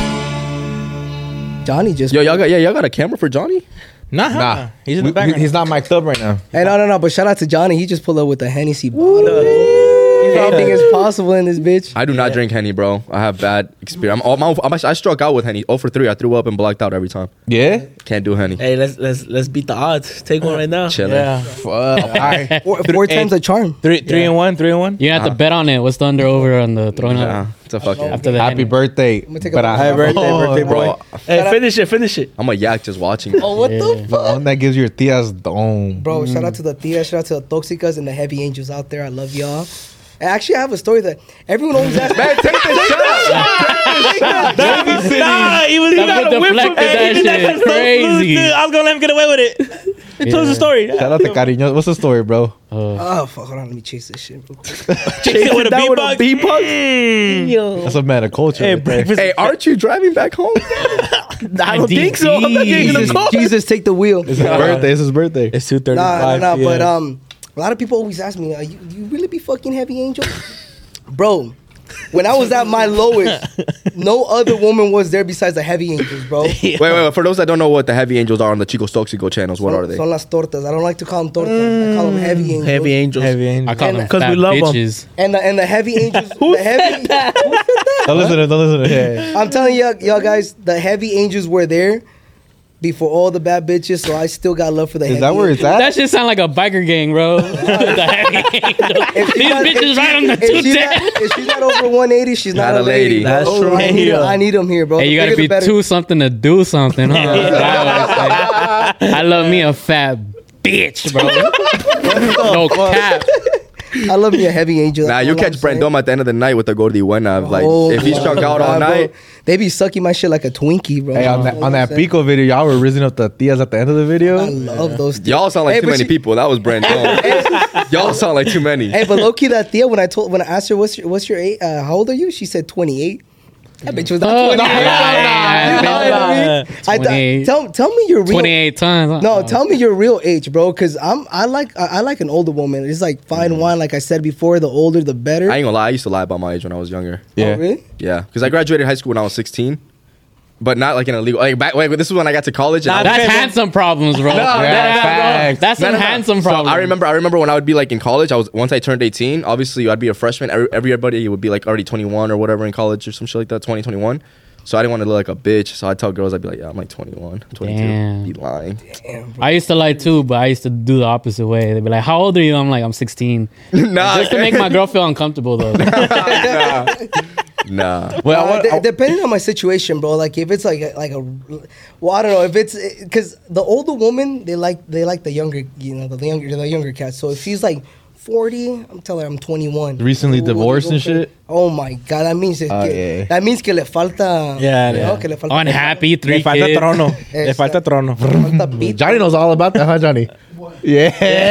Johnny just. y'all got a camera for Johnny? Nah. He's in the background. He's not mic'd up right now. Hey, no. But shout out to Johnny. He just pulled up with a Hennessy bottle. Anything is possible in this bitch. I do not drink Henny, bro. I have bad experience. I struck out with Henny. 0 for 3. I threw up and blacked out every time. Yeah? Can't do Henny. Hey, let's beat the odds. Take one right now. Chilling. Yeah. Fuck. All right. Four times a charm. 3 and 1. 3 and 1. You have to bet on it. What's the under over on the throwing Yeah, up it's a fucking. after the Happy birthday. gonna take a- But Happy birthday, bro. Hey, finish it. I'm a yak just watching. Oh, what the the one that gives your tia's dome. Bro, shout out to the Tia, shout out to the Toxicas and the Heavy Angels out there. I love y'all. And actually, I have a story that everyone always asks. Man, take the shot. Nah, he was That got a whip from deflected that shit. Crazy. I was gonna let him get away with it. It tells the story. Shout out to Cariño. What's the story, bro? Oh, fuck. Hold on. Let me chase this shit. Real quick. Chase it with a That with a beatbox. beatbox? Yo. That's a man of culture. Hey, right there. breakfast. Hey, aren't you driving back home? I don't think so. I'm not getting in the car. Jesus, take the wheel. It's his birthday. It's his birthday. It's 2:35. Nah, but yeah. a lot of people always ask me, you really be fucking Heavy Angel? Bro, when I was at my lowest, no other woman was there besides the Heavy Angels, bro. Wait. For those that don't know what the Heavy Angels are on the Chicos Toxico channels, what are they? Son las tortas. I don't like to call them tortas. I call them Heavy Angels. Heavy Angels. Heavy Angel. I call them 'Cause fat we love 'em. bitches. And the Heavy Angels. the heavy, Don't listen to him. I'm telling y'all guys, the Heavy Angels were there before all the bad bitches, so I still got love for the Is Heavy that where it's at? That shit sound like a biker gang, bro. The Heavy Angels. If she's These not- bitches if right on the if she's 210. not- If she's not over 180, she's not a lady. That's bro. true. I need them here, bro. Hey, you The gotta bigger, be the better. too something to do something, huh? I love me a fat bitch, bro. No cap. I love me a Heavy Angel. Nah, That's you all I'm catch saying. Brandon at the end of the night with the Gordy Buena. Like, Oh, if he's my struck out God, all bro. night, They be sucking my shit like a Twinkie, bro. Hey, on that Pico video, y'all were raising up the tias at the end of the I video. love those. y'all sound like Hey, too but many she- people. That was Brandon. Y'all sound like too many. Hey, but low key, that Thea, when I asked her what's your age, how old are you? She said 28. That bitch was not 28. I 28. tell me your real 28 times. No, tell me your real age, bro. Cause I like an older woman. It's like fine wine, like I said before. The older, the better. I ain't gonna lie. I used to lie about my age when I was younger. Yeah. Oh, really? Yeah, because I graduated high school when I was 16, but not like in a legal. Like this is when I got to college. And I was- That's handsome problems, bro. facts. That's some No, no, no. handsome So problems. I remember when I would be like in college. Once I turned 18. Obviously, I'd be a freshman. Everybody would be like already 21 or whatever in college or some shit like that. 20, 21. So I didn't want to look like a bitch. So I'd tell girls, I'd be like, yeah, I'm like 21, 22. Damn. Be lying. I used to lie too, but I used to do the opposite way. They'd be like, "How old are you?" I'm like, "I'm 16." Nah, Just to make my girl feel uncomfortable, though. nah. Well, Depending on my situation, bro. Like if it's like a, well, I don't know if it's because the older woman they like the younger, the younger cats. So if she's like 40, I'm telling her I'm 21. Recently Ooh, divorced and okay. shit? Oh my god, that means yeah. that means que le falta. Yeah, you know, yeah. que le falta Unhappy, 3 Le falta kids. trono. Le falta trono. falta beat. Johnny knows all about that, huh, Johnny? Yeah.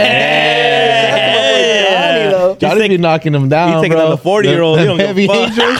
Johnny, though. Johnny be knocking them down. He's taking bro. on the 40-year-old. He don't give a Heavy fuck. Angels.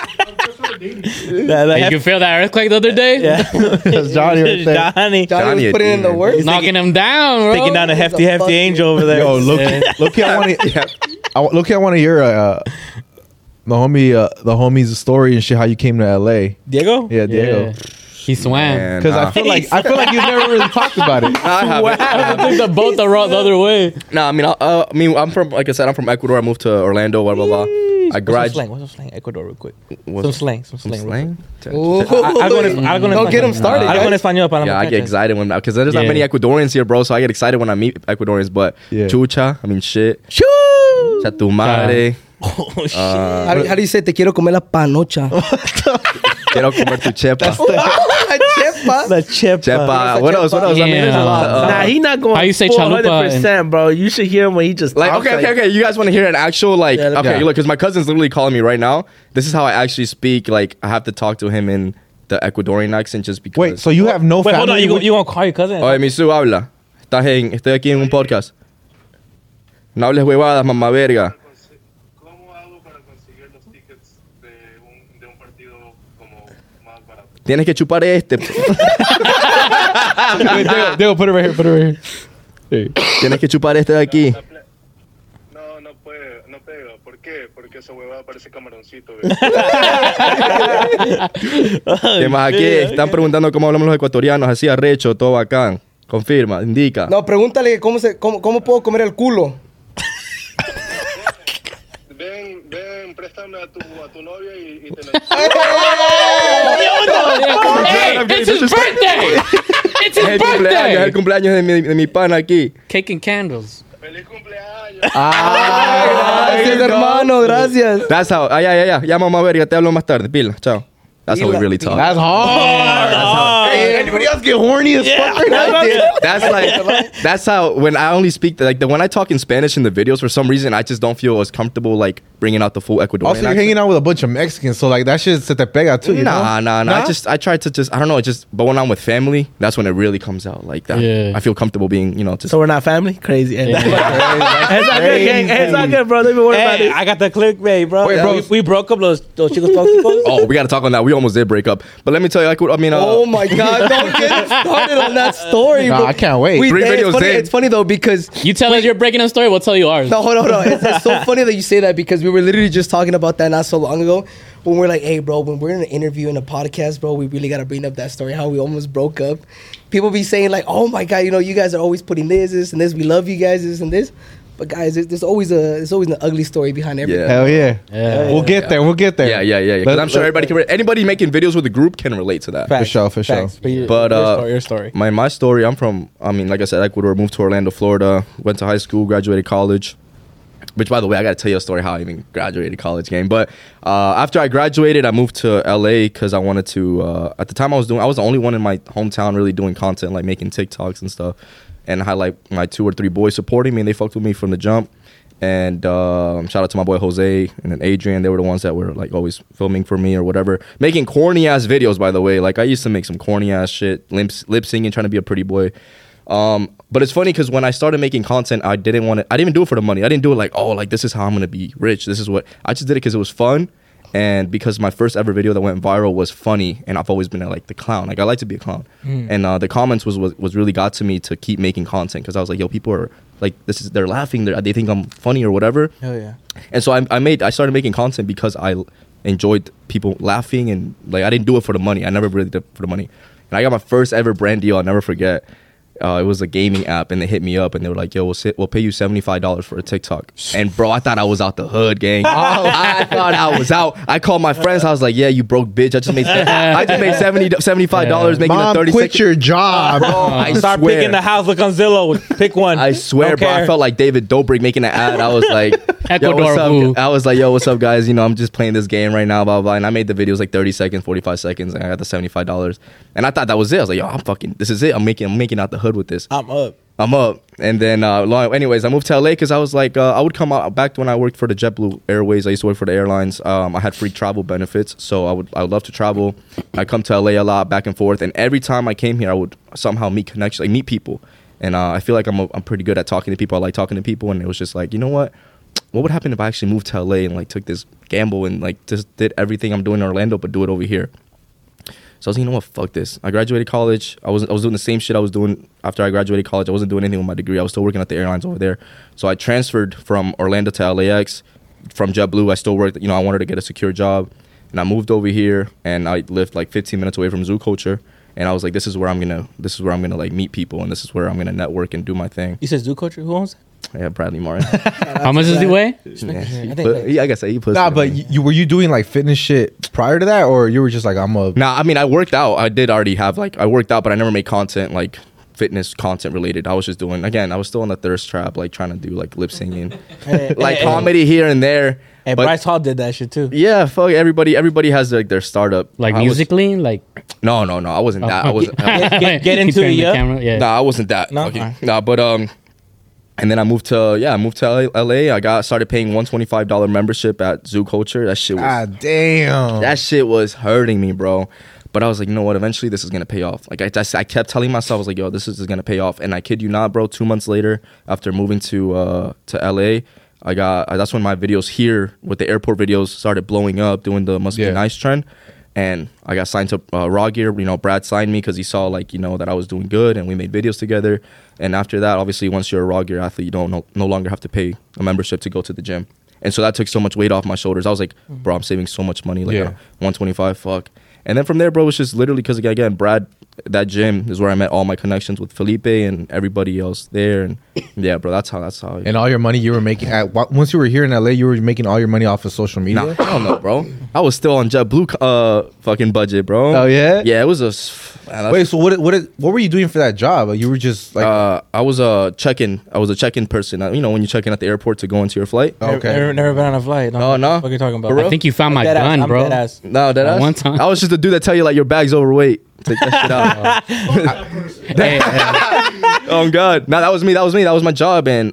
Hey, you can feel that earthquake the other day? That's Johnny right there. Johnny. Johnny was putting in the demon. work. Knocking him down, bro. Taking down a He's a hefty fucking- angel over there. Yo, look, I want to hear the homie's story and shit. How you came to LA? Diego? Yeah, Diego. He swam. Man, Because nah. I feel like you've never really talked about it. I haven't. I took the boat the other way. No, I mean, I'm from, like I said, I'm from Ecuador. I moved to Orlando, blah blah blah. I graduated. What's some slang? Ecuador, real quick. What's- Some slang. Some real slang. Ooh. Don't get him started, Algo en guys. español para Yeah, I get excited when because there's not Yeah. many Ecuadorians here, bro. So I get excited when I meet Ecuadorians. But Yeah. chucha, I mean shit. Shoo! Cha tu madre. Oh, shit. How do you say te quiero comer la panocha? Quiero comer tu chepa. Chepa. The chip. Chepa. What else? What else? I mean, there's a lot. Nah, he not going. How you say full chalupa 100%, bro. You should hear him when he just Like, talks okay. You guys want to hear an actual, like, Yeah, okay, yeah. look, because my cousin's literally calling me right now. This is how I actually speak. Like, I have to talk to him in the Ecuadorian accent just because. Wait, so you have no Wait, hold on. family? You gonna call your cousin? Oye, Misu, habla. Estoy aquí en un podcast. No hables huevadas, mamá verga. ¿Cómo hago para conseguir los tickets de un partido como más barato? Tienes que chupar este. Diego, put it right here. Put it right here. Tienes que chupar este de aquí. No puede, no pega. ¿Por qué? Porque esa huevada parece camaroncito. ¿Ves? ¿Qué más aquí? Están preguntando cómo hablamos los ecuatorianos. Así arrecho, todo bacán. Confirma, indica. No, pregúntale cómo puedo comer el culo. Ven, préstame a tu novia y te Hey, it's his birthday! It's his Es birthday! el cumpleaños de mi pana aquí. Cake and candles. ¡Feliz cumpleaños! Gracias, hermano, gracias. That's how. Ya, mamá verga, te hablo más tarde. Pila, chao. That's how we really talk. That's hard. Hey, anybody else get horny as fuck right now? That's how when I only speak when I talk in Spanish in the videos, for some reason I just don't feel as comfortable like bringing out the full Ecuadorian Also, you're accent. hanging out with a bunch of Mexicans, so like that shit se te pega too. You know? Nah. I try to I don't know. But when I'm with family, that's when it really comes out like that. Yeah. I feel comfortable being, just. So we're not family? Crazy. Yeah. It's not good, gang. It's not good, bro. Don't be worried about Hey, it. I got the clickbait, bro. Wait, bro. We broke up those chicos tóxicos. Oh, we gotta talk on that. We almost did break up, but let me tell you, Oh my God! Don't get started on that story, Nah, bro. I can't wait. Three videos in. It's funny though because You tell us your breaking up story, we'll tell you ours. no, hold on. It's so funny that you say that because we were literally just talking about that not so long ago. When we're like, hey, bro, when we're in an interview in a podcast, bro, we really gotta bring up that story how we almost broke up. People be saying like, oh my God, you guys are always putting this, and this. We love you guys, this and this. But guys, there's always an ugly story behind everything. Yeah. Hell yeah. Yeah. We'll get there. We'll get there. Yeah. Because I'm sure everybody can. Anybody making videos with a group can relate to that. For sure. But your story. My story, I'm from, like I said, Ecuador, moved to Orlando, Florida, went to high school, graduated college. Which, by the way, I got to tell you a story how I even graduated college game. But after I graduated, I moved to LA because I wanted to, at the time I was the only one in my hometown really doing content, like making TikToks and stuff. And I had like my 2 or 3 boys supporting me and they fucked with me from the jump. And shout out to my boy Jose and then Adrian. They were the ones that were like always filming for me or whatever. Making corny ass videos, by the way. Like I used to make some corny ass shit, lip singing, trying to be a pretty boy. But it's funny because when I started making content, I didn't even do it for the money. I didn't do it like, oh, like this is how I'm gonna be rich. This is what I just did it because it was fun. And because my first ever video that went viral was funny, and I've always been like the clown. Like I like to be a clown, and the comments was really got to me to keep making content because I was like, yo, people are like, they're laughing, they think I'm funny or whatever. Hell yeah. And so I started making content because I enjoyed people laughing, and like I didn't do it for the money. I never really did it for the money. And I got my first ever brand deal. I'll never forget. It was a gaming app, and they hit me up, and they were like, "Yo, we'll pay you $75 for a TikTok." And bro, I thought I was out the hood, gang. I thought I was out. I called my friends. I was like, "Yeah, you broke bitch. I just made $75 making Mom, a 30 quit second." your job. I Start swear. picking the house. Look on Zillow. Pick one. I swear, Don't bro. I care. felt like David Dobrik making an ad. I was like, yo, Ecuador what's up? boo. I was like, yo, what's up, guys? I'm just playing this game right now, blah, blah. And I made the videos like 30 seconds, 45 seconds, and I got the $75. And I thought that was it. I was like, yo, this is it. I'm making out the hood with this. I'm up. And then, anyways, I moved to LA because I was like, I would come out back when I worked for the JetBlue Airways. I used to work for the airlines. I had free travel benefits, so I would love to travel. I come to LA a lot, back and forth, and every time I came here, I would somehow meet connections, like meet people. And I feel like I'm pretty good at talking to people. I like talking to people, and it was just like, you know what? What would happen if I actually moved to LA and like took this gamble and like just did everything I'm doing in Orlando, but do it over here? So I was like, you know what, fuck this. I graduated college. I was doing the same shit I was doing after I graduated college. I wasn't doing anything with my degree. I was still working at the airlines over there. So I transferred from Orlando to LAX, from JetBlue. I still worked. You know, I wanted to get a secure job, and I moved over here, and I lived like 15 minutes away from Zoo Culture. And I was like, this is where I'm gonna like meet people, and this is where I'm gonna network and do my thing. You said Zoo Culture? Who owns it? Yeah, Bradley Martin. How much does he weigh? Yeah, I guess he puts. Nah, but you were you doing like fitness shit prior to that, or you were just like I'm a Nah, I mean, I worked out. I did already have like I worked out, but I never made content like fitness content related. I was just doing I was still on the thirst trap, like trying to do like lip singing, like comedy here and there. Hey, But- Bryce Hall did that shit too. Yeah, fuck everybody has like their startup. Like I was- musically, like No, I wasn't that. I wasn't. Get into He turned it, the yeah? camera, yeah. Nah, I wasn't that. No? Okay. Alright. Nah, but and then I moved to LA. I started paying $125 membership at Zoo Culture. That shit was God damn. that shit was hurting me, bro. But I was like, you know what? Eventually, this is gonna pay off. Like I kept telling myself, I was like, yo, this is gonna pay off. And I kid you not, bro. 2 months later, after moving to LA, that's when my videos here with the airport videos started blowing up, doing the Must Be Nice trend. And I got signed to Raw Gear. You know, Brad signed me because he saw like, you know, that I was doing good, and we made videos together. And after that, obviously, once you're a Raw Gear athlete, you don't no longer have to pay a membership to go to the gym. And so that took so much weight off my shoulders. I was like, bro, I'm saving so much money. Like, Yeah. 125, fuck. And then from there, bro, it was just literally because, again, Brad, that gym is where I met all my connections with Felipe and everybody else there. And yeah, bro, that's how. And all your money you were making once you were here in LA, you were making all your money off of social media. Nah, I don't know, bro. I was still on JetBlue fucking budget, bro. Oh yeah. Yeah, it was a. Wait, so what were you doing for that job? You were just like I was a check-in. I was a check-in person. You know, when you check in at the airport to go into your flight. okay. Never been on a flight. Oh, no? What are you talking about? For real? I think you found my Dead ass, gun, I'm bro. dead ass. No, that One time. I was just the dude that tell you like your bag's overweight. Take that shit out. Hey, Oh God, no, that was me. That was my job, and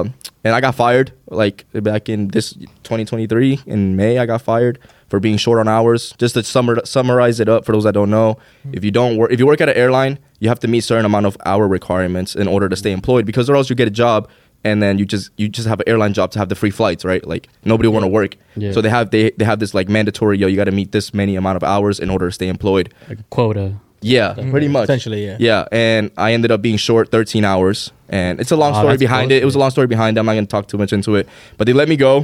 I got fired like back in this 2023 in May. I got fired for being short on hours. Just to summarize it up for those that don't know, if you work at an airline, you have to meet certain amount of hour requirements in order to stay employed, because or else you get a job and then you just have an airline job to have the free flights, right? Like nobody want to work, Yeah. so they have this like mandatory, you got to meet this many amount of hours in order to stay employed. like a quota. Yeah, pretty much. Essentially, yeah. Yeah, and I ended up being short 13 hours. And it's a long story that's behind it. It was a long story behind it. I'm not going to talk too much into it. But they let me go.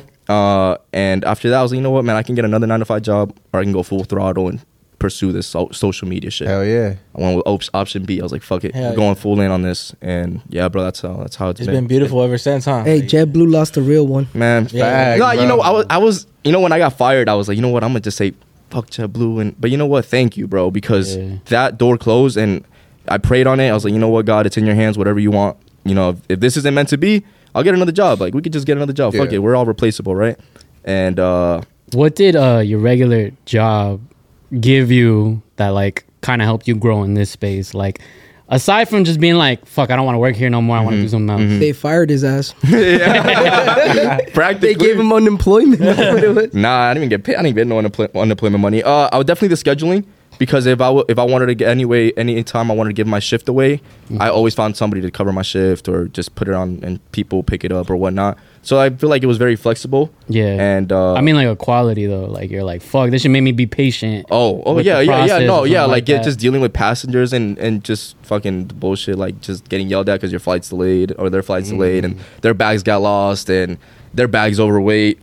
And after that, I was like, you know what, man? I can get another 9-to-5 job, or I can go full throttle and pursue this social media shit. Hell yeah. I went with option B. I was like, fuck it. Hell I'm going full in on this. And yeah, bro, that's how It's been beautiful ever since, huh? Hey, JetBlue lost the real one. Man, Facts, no, you bro. know, I was, you know, when I got fired, I was like, you know what, I'm going to just say, fuck JetBlue. But you know what? Thank you, bro, because that door closed and I prayed on it. I was like, you know what, God, it's in your hands, whatever you want. You know, if this isn't meant to be, I'll get another job. Like, we could just get another job. Fuck Yeah. it. We're all replaceable, right? And What did your regular job give you that like kind of helped you grow in this space? Like, aside from just being like, fuck, I don't want to work here no more. I want to do something else. They fired his ass. practically, They gave him unemployment. That's what it was. Nah, I didn't even get paid. I didn't get no unemployment money. I would definitely the scheduling, because if I wanted to get any time I wanted to give my shift away, I always found somebody to cover my shift or just put it on and people pick it up or whatnot. So I feel like it was very flexible. Yeah. And I mean, like a quality though. Like you're like, fuck, this should make me be patient. Oh with yeah, the no, process or yeah, something like that. just dealing with passengers and just fucking bullshit, like just getting yelled at because your flight's delayed or their flight's delayed and their bags got lost and their bag's overweight.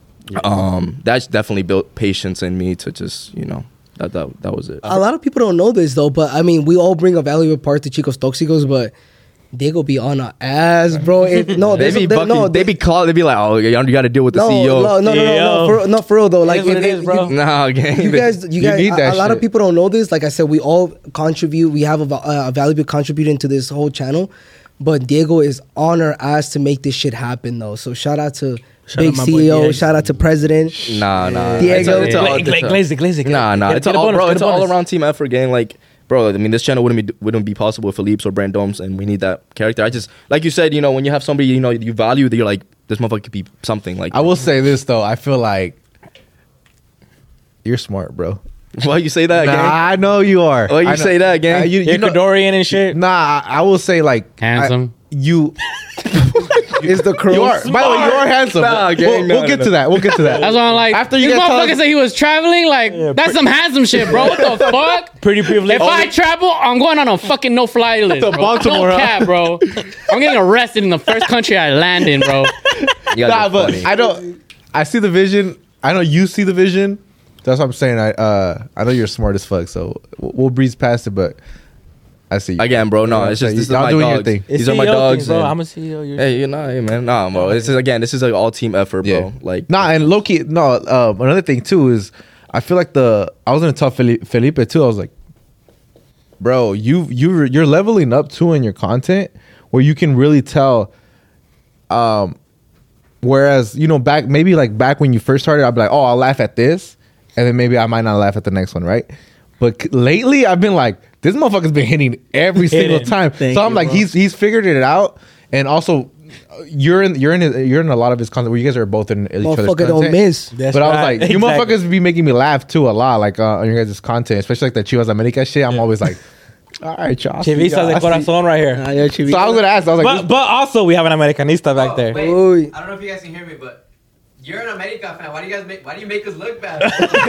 That's definitely built patience in me to just, you know, that was it. A lot of people don't know this though, but I mean, we all bring a valuable part to Chicos Toxicos, but they go be on our ass, bro. They be like, oh, you got to deal with the CEO. No, for real though. Like, It is what it is, bro. Nah, gang. You guys, need that a lot of shit. people don't know this. Like I said, we all contribute. We have a valuable contributor into this whole channel. But Diego is on our ass to make this shit happen, though. So shout out to Big out my boy CEO. Diego. Shout out to President. Nah. Diego. Glaze it. Nah. It's Get a all, bonus, bro. get a It's an bonus. all around team effort, gang. Like, bro, I mean, this channel wouldn't be possible with Philippe's or Brandome's, and we need that character. I just, like you said, you know, when you have somebody, you know, you value, that you're like, this motherfucker could be something. Like, I will say this though. I feel like you're smart, bro. why you say that, Nah, gang? I know you are. Why you I know- say that, gang? you You're know, Ecuadorian and shit. nah, I will say like Handsome. You Is the crow. you are. By the way, you are handsome. Nah, gang, we'll no, get no. to that. We'll get to that. That's why I'm like, After you this get motherfucker told- said he was traveling. Like, that's some handsome shit, bro. What the fuck? Pretty privileged. If I travel, I'm going on a fucking no-fly list, To bro. Baltimore, No huh? cap, bro. I'm getting arrested in the first country I land in, bro. You guys Nah, are but funny. I don't. I see the vision. I know you see the vision. That's what I'm saying. I know you're smart as fuck, so we'll breeze past it. But I see you. Again, bro. No, it's just this is my dogs. These are my dogs. bro. and- I'm a CEO. You're Hey, hey, man. Nah, bro. This is like all team effort, bro. Yeah. Like, Nah, and Loki. No, another thing too is I feel like I was gonna tell Felipe too. I was like, bro, you're leveling up too in your content where you can really tell. Whereas back when you first started, I'd be like, oh, I'll laugh at this, and then maybe I might not laugh at the next one, right? But lately, I've been like, this motherfucker's been hitting every single time. So I'm like, he's figured it out, and also you're in a lot of his content where you guys are both in each other's Motherfucker content. don't miss. That's But I was right. like, you Exactly. motherfuckers be making me laugh too a lot, like on your guys' content, especially like the Chivas America shit. I'm always like, all right, y'all. Chivisa de corazón right here. So I was gonna ask. I was like, But also we have an Americanista back there. Wait, Uy. I don't know if you guys can hear me, but you're an America fan. Why do you make us look bad?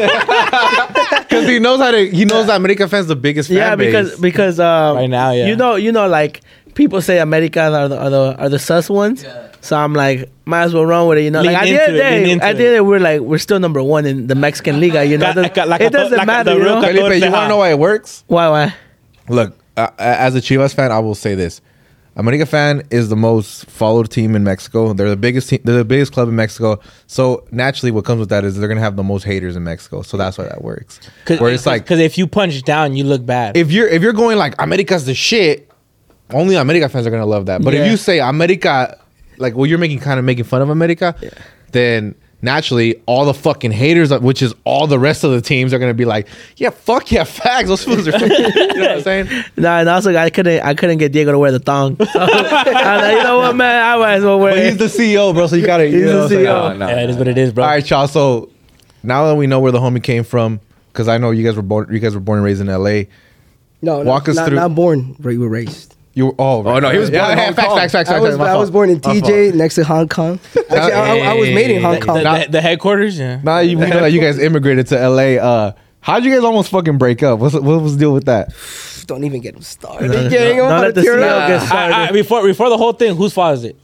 because he knows that America fans the biggest fan Yeah, base. because Right now, yeah. you know, like people say Americans are the sus ones. Yeah. So I'm like, might as well run with it, you know. Lean Like at the end of into the it, lean day, into at the end of the day, we're still number one in the Mexican Liga, you know. It doesn't matter, you know. Felipe, you want to know why it works? Why? Look, as a Chivas fan, I will say this: America fan is the most followed team in Mexico. They're the biggest team. They're the biggest club in Mexico. So naturally, what comes with that is they're gonna have the most haters in Mexico. So that's why that works. Where it's like, because if you punch down, you look bad. if you're going like America's the shit, only America fans are gonna love that. But if you say America, like, well, you're making fun of America, then naturally all the fucking haters, which is all the rest of the teams, are gonna be like, yeah, fuck yeah, facts. Those fools are. You know what I'm saying? Nah, and also I couldn't get Diego to wear the thong. So, I'm like, you know what, man? I might as well wear But it. he's the CEO, bro. So you gotta. He's the CEO. Yeah, it is what it is, bro. All right, y'all. So now that we know where the homie came from, because I know you guys were born and raised in L.A. Walk us through. Not born. We were raised. You were, no, he was born in Hong Kong. Facts. I was born in TJ next to Hong Kong. Actually, I was made in Hong Kong. The headquarters, yeah. Now we know that you guys immigrated to L.A. How'd you guys almost fucking break up? What was the deal with that? Don't even get him started. Don't let the CEO get started. Before the whole thing, whose fault is it?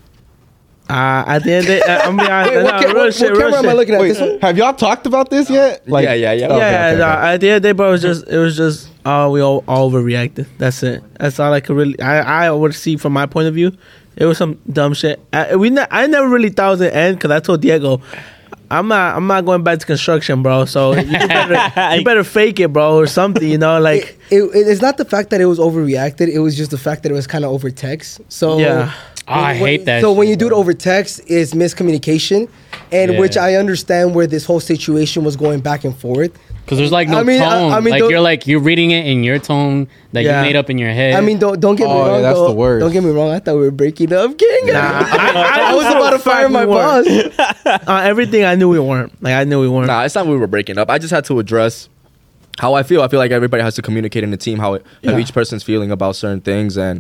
At the end of the day, I'm be honest. Wait, what camera am I looking at? This one? Have y'all talked about this yet? Like, yeah. Okay. At the end of the day, bro, it was just we all overreacted. That's it. That's all I could really. I would see from my point of view. It was some dumb shit. I never really thought it was the end because I told Diego, I'm not going back to construction, bro. So you better fake it, bro, or something. You know, like it's not the fact that it was overreacted. It was just the fact that it was kind of over text. So yeah. I hate that. So when shit, you do it bro. over text, it's miscommunication, and Yeah. which I understand where this whole situation was going back and forth. Because there's like no I mean, tone. I mean, like don't- you're reading it in your tone that Yeah. you made up in your head. I mean, don't get me Oh, yeah, wrong. that's though. the worst. Don't get me wrong. I thought we were breaking up, King. I was know about to for a fire fact my we weren't. boss. Everything I knew we weren't. Like I knew we weren't. Nah, it's not we were breaking up. I just had to address how I feel. I feel like everybody has to communicate in the team how each person's feeling about certain things, and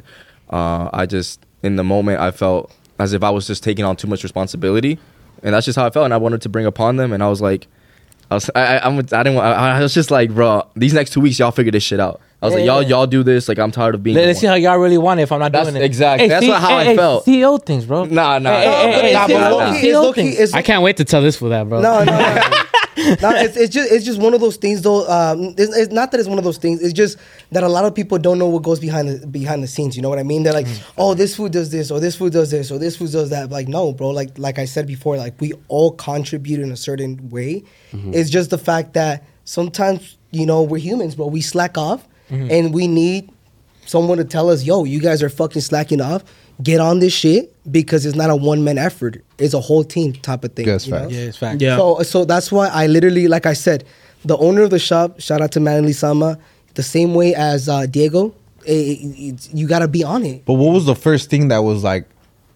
I just in the moment I felt as if I was just taking on too much responsibility, and that's just how I felt. And I wanted to bring upon them, and I was like, I was just like, bro, these next 2 weeks y'all figure this shit out. I was like, y'all do this. Like I'm tired of being. Let's see how y'all really want it if I'm not That's doing it. exactly- that's how I felt. CEO things, bro. Nah. Hey, Nah, but nah. low-key, it's low-key, it's I can't wait to tell this for that, bro. No. No, it's just one of those things though. It's not that it's one of those things. It's just that a lot of people don't know what goes behind the scenes. You know what I mean? They're like, oh, this food does this, or this food does this, or this food does that. Like, no, bro. Like I said before, like we all contribute in a certain way. It's just the fact that sometimes we're humans, bro. We slack off, and we need someone to tell us, yo, you guys are fucking slacking off. Get on this shit because it's not a one-man effort. It's a whole team type of thing. Yes, you know? facts. Yeah, it's fact. Yeah. So that's why I literally, like I said, the owner of the shop, shout out to Manly Sama, the same way as Diego, you got to be on it. But what was the first thing that was like,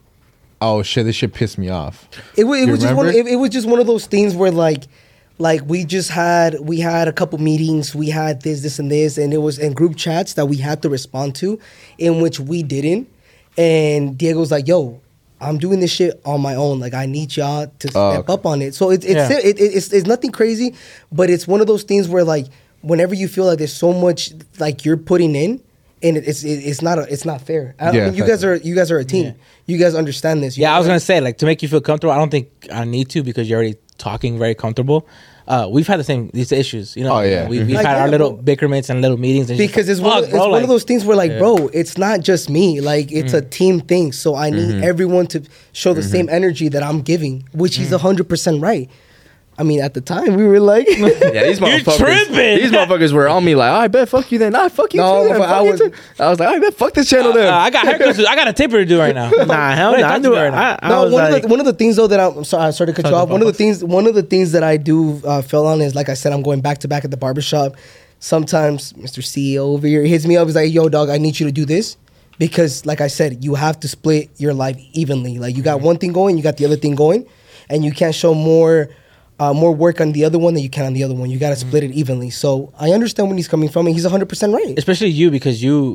oh shit, this shit pissed me off? It was just remember? it was just one of those things where like we had a couple meetings, we had this and this, and it was in group chats that we had to respond to, in which we didn't. And Diego's like, yo, I'm doing this shit on my own. Like, I need y'all to step up on it. So it's nothing crazy, but it's one of those things where, like, whenever you feel like there's so much, like, you're putting in, and it's not fair. I Yeah, mean, you guys are a team. Yeah. You guys understand this. You Yeah, I know? was gonna say, like, to make you feel comfortable. I don't think I need to, because you're already talking very comfortable. We've had these issues, you know. Oh, yeah. We've Like, had our yeah, little bro. bickerments and little meetings, and because it's just, one, one of those things where, like, bro, it's not just me. Like, it's a team thing. So I need everyone to show the same energy that I'm giving, which he's 100% right. I mean, at the time, we were like, Yeah, these motherfuckers. tripping. These motherfuckers were on me like, I bet fuck you then. Nah, fuck you. No, too, then. but Fuck I you was- too. I was like, I bet fuck this channel then. I got haircuts. I got a taper to do right now. Nah, hell no. I knew it. I no, was one, like, one of the things though that I'm sorry to cut you off. One of the things that I do fell on is, like I said, I'm going back to back at the barbershop. Sometimes Mr. CEO over here hits me up. He's like, "Yo, dog, I need you to do this," because, like I said, you have to split your life evenly. Like, you got one thing going, you got the other thing going, and you can't show more work on the other one than you can on the other one. You got to split it evenly. So I understand when he's coming from, and he's 100% right. Especially you, because you're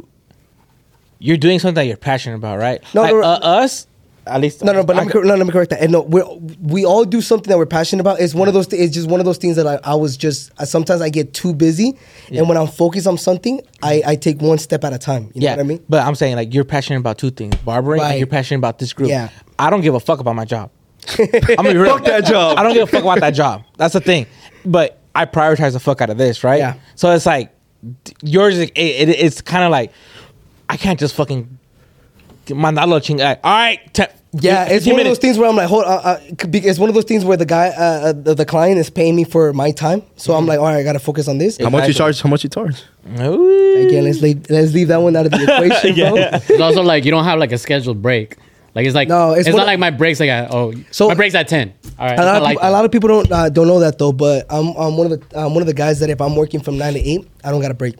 doing something that you're passionate about, right? No, like, no, us, at least. No, but let me correct that. And no, we all do something that we're passionate about. It's one of those. It's just one of those things that I was just. Sometimes I get too busy, and when I'm focused on something, I take one step at a time. You know what I mean? But I'm saying, like, you're passionate about two things: barbering, Right. and you're passionate about this group. Yeah. I don't give a fuck about my job. I'm gonna be real. Fuck that job. I don't give a fuck about that job. That's the thing. But I prioritize the fuck out of this, right? Yeah. So it's like yours. It's kind of like I can't just fucking mandarlo ching. Like, all right. Yeah, it's one of those things where I'm like, hold. It's one of those things where the guy, the client, is paying me for my time. So I'm like, all right, I gotta focus on this. How much you charge? How much you charge? Again, let's leave that one out of the equation, bro. It's also like you don't have like a scheduled break. Like it's like No, it's it's one not of- like my breaks like So- my breaks at 10. All right, A lot, it's not like a lot of people don't know that though, but I'm one of the guys that if I'm working from 9 to 8, I don't got a break.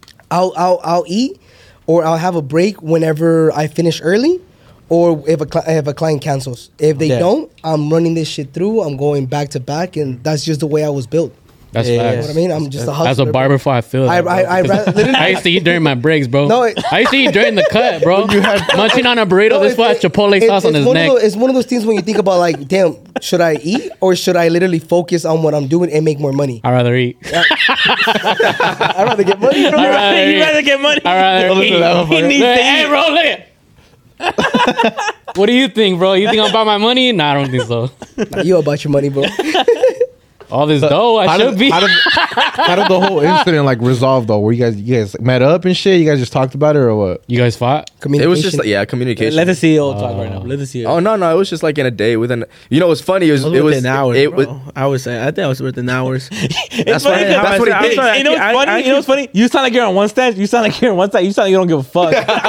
I'll eat, or I'll have a break whenever I finish early, or if a client cancels. If they don't, I'm running this shit through. I'm going back to back, and that's just the way I was built. that's Yeah, You know facts. what I mean? I'm just a hustler. As a barber, before I feel I that, bro. rather- literally- I used to eat during my breaks, bro. No, I used to eat during the cut, bro. Munching on a burrito. No, This fool has Chipotle sauce on his one neck. it's one of those things when you think about, like, damn, should I eat or should I literally focus on what I'm doing and make more money? I'd rather eat. I'd rather get money. Bro. I'd rather You eat. rather get money. I'd rather He- eat. he needs to Hey, eat. bro, look at. What do you think, bro? You think I'm about my money? Nah, I don't think so. You about your money, bro. All this dough, I How should did, be. how, did, how did the whole incident like resolve though? Were you guys met up and shit? You guys just talked about it or what? You guys fought? It was just like, communication. Let the CEO talk right now. Let the CEO. Oh no, it was just like in a day within. You know, what's funny? It was within hours, It bro. was. I would say. I think I was within hours. It's funny. funny. That's what he I'm did. sorry, You know what's I- funny? I- You know what's funny? You sound like you're on one side. You sound like you're on one side. You sound like you don't give a fuck.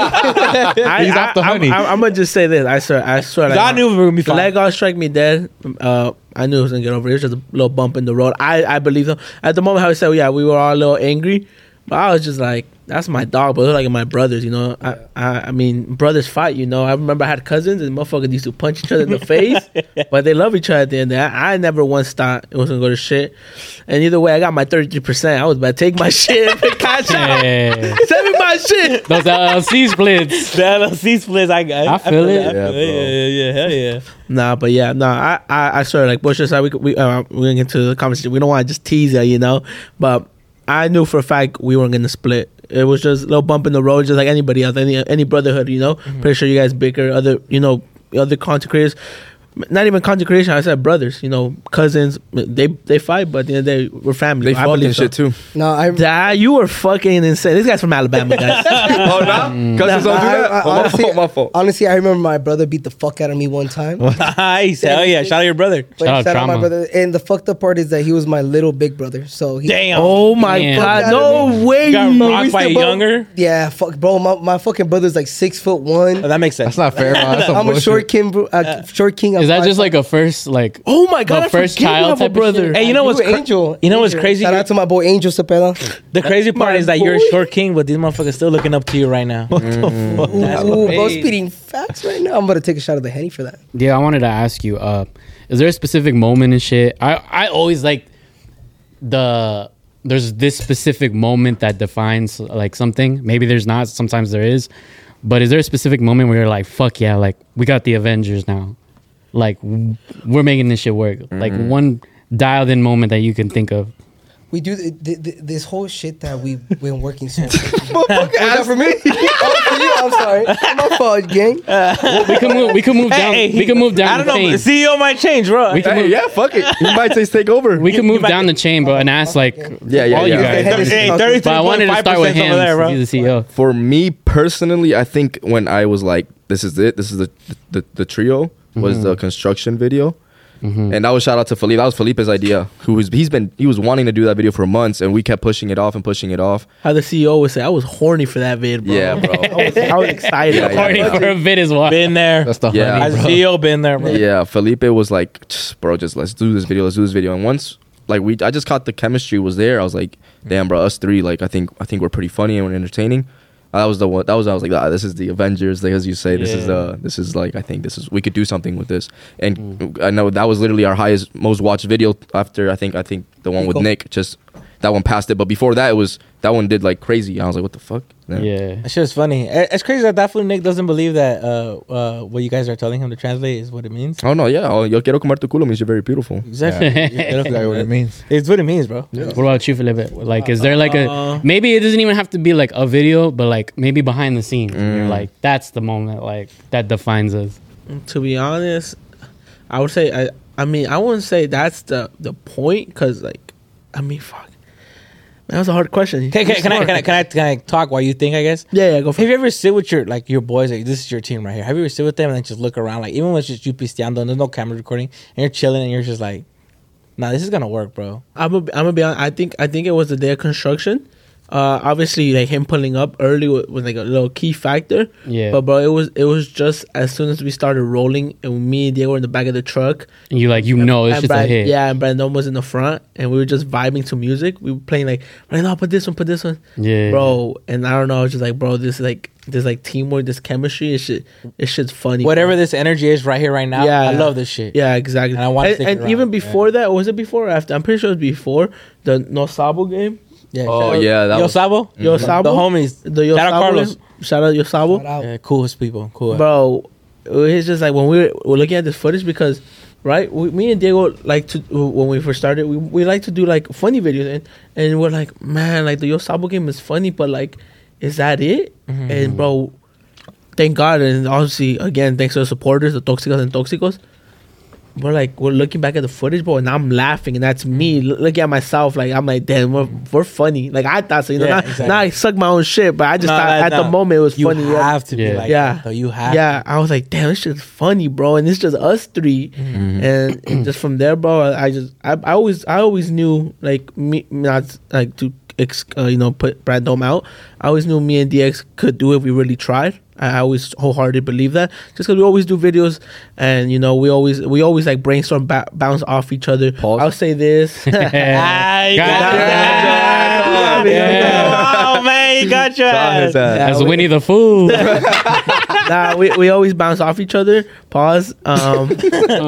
He's off the honey. I'm gonna just say this. I swear. I knew we were gonna be the fine. leg all strike me dead. I knew it was gonna get over. It was just a little bump in the road. I believe them. At the moment, how he said, yeah, we were all a little angry, but I was just like, that's my dog, but they're like my brothers, you know. I mean, brothers fight, you know. I remember I had cousins and motherfuckers used to punch each other in the face, but they love each other at the end. I never once thought it was gonna go to shit. And either way, I got my 33%. I was about to take my shit and catch out. Hey. Send me my shit. Those LLC splits. The LLC splits. I feel it. Yeah, hell yeah. Nah, but yeah, I sort of like Bush said, we're gonna get to the conversation. We don't want to just tease it, you know. But I knew for a fact we weren't gonna split. It was just a little bump in the road, just like anybody else, any brotherhood, you know. Pretty sure you guys bicker, other content creators. Not even content creation. I said brothers, you know, cousins. They fight, but at the end of the day, we're family. They fucked and shit too. No, Dad, you were fucking insane. This guy's from Alabama, guys. Oh no, cousins don't do that. honestly, my fault. honestly, I remember my brother beat the fuck out of me one time. Nice. Hell yeah. Shout out your brother. But Shout out my Trauma. brother. And the fucked up part is that he was my little big brother. So he, Damn. Oh my Damn. god, no way. You got we rocked by a still- bro- younger. Yeah, fuck, bro. My fucking brother's like 6'1". Oh, that makes sense. That's not fair, man. That's some I'm a bullshit. short king. Short king. Is that just like a first, like, Oh my god, the I first forget you child have a type of brother. shit? Hey, you know what's Angel? You know what's Angel. crazy? Shout out to my boy Angel Cepeda. The crazy part My is that you're a boy. short king, but these motherfuckers still looking up to you right now. What the fuck? That's Ooh, bro, crazy. spitting facts right now. I'm about to take a shot of the Henny for that. Yeah, I wanted to ask you, is there a specific moment and shit? I always like there's this specific moment that defines like something. Maybe there's not, sometimes there is. But is there a specific moment where you're like, fuck yeah, like we got the Avengers now. Like we're making this shit work. Like one dialed in moment that you can think of. we do this whole shit that we've been working so. Was that for me? Oh, for you. I'm sorry. My fault, gang. We can move down. We can move down. I don't the know. chain. The CEO might change, bro. We can move, Yeah, fuck it. He might say take over. we can move down the chain, bro, and ask like all you guys. Hey, But I wanted to start with him over there, since bro. he's the CEO. For me personally, I think when I was like, this is it. This is the trio was the construction video. And that was shout out to Felipe. That was Felipe's idea. He was wanting to do that video for months, and we kept pushing it off and pushing it off. How the CEO would say, I was horny for that vid, bro. Yeah, bro. I was excited. Yeah, Horny for a bit as well. Been there. That's the Yeah. honey, As bro. CEO, been there, bro. Yeah, Felipe was like, bro, just let's do this video. And once like I just caught the chemistry was there. I was like, damn, bro, us three, like I think we're pretty funny and we're entertaining. That was the one. I was like, this is the Avengers, like as you say. This is like I think we could do something with this. And I know that was literally our highest, most watched video after I think the one with Nick. Just that one passed it, but before that that one did like crazy. I was like, what the fuck? Yeah. That shit was funny. It's crazy that definitely Nick doesn't believe that what you guys are telling him to translate is what it means. Oh no, yeah. Yo quiero comer tu culo means you're very beautiful. Exactly. That's exactly what it means. It's what it means, bro. What about you, Felipe? Like, is there like a maybe it doesn't even have to be like a video, but like maybe behind the scenes, you're like that's the moment like that defines us. To be honest, I would say I mean I wouldn't say that's the point because like I mean fuck. That was a hard question. Can I talk while you think? I guess. Yeah, go for Have you ever sit with your boys? Like this is your team right here. Have you ever sit with them and then just look around? Like even when it's just you pisteando and there's no camera recording and you're chilling and you're just like, nah, this is gonna work, bro. I'm gonna be honest. I think it was the day of construction. Obviously, like him pulling up early was like a little key factor. Yeah. But bro, it was just as soon as we started rolling and me and Diego were in the back of the truck. And you like it's just a hit. Yeah, and Brandon was in the front, and we were just vibing to music. We were playing like, right now, put this one. Yeah. Bro, and I don't know, I was just like, bro, this teamwork, this chemistry, it shit's funny. Whatever bro. this energy is right here, right now. Yeah. I love this shit. Yeah, exactly. And I want to stick and around. even before that, was it before or after? I'm pretty sure it was before the No Sabo game. Yeah. Oh yeah, that Yo was Sabo, Yo Sabo, the homies. the Yo Shout out Sabo Carlos. game. Shout out Yo Sabo. Shout out. Yeah, coolest people. Cool. Bro, it's just like when we're looking at this footage because right me and Diego like to when we first started we like to do like funny videos and we're like, man, like the Yo Sabo game is funny, but like is that it? And bro, thank God, and obviously again thanks to the supporters, the Toxicos and Toxicos, we're looking back at the footage, bro, and I'm laughing, and that's me looking at myself. Like I'm like, damn, we're funny. Like I thought so, you know. Yeah, not, exactly. not I suck my own shit, but I just thought at the moment it was you funny. have to be like Yeah. that, though. You have. Yeah, I was like, damn, this shit's funny, bro, and it's just us three, and just from there, bro, I always knew like me not like to put Brad Dome out. I always knew me and DX could do it if we really tried. I always wholeheartedly believe that. Just because we always do videos, and we always like brainstorm, bounce off each other. Pause. I'll say this. You got Yeah. Oh man, you got your ass. As Winnie the Pooh. Nah, we always bounce off each other. Pause. And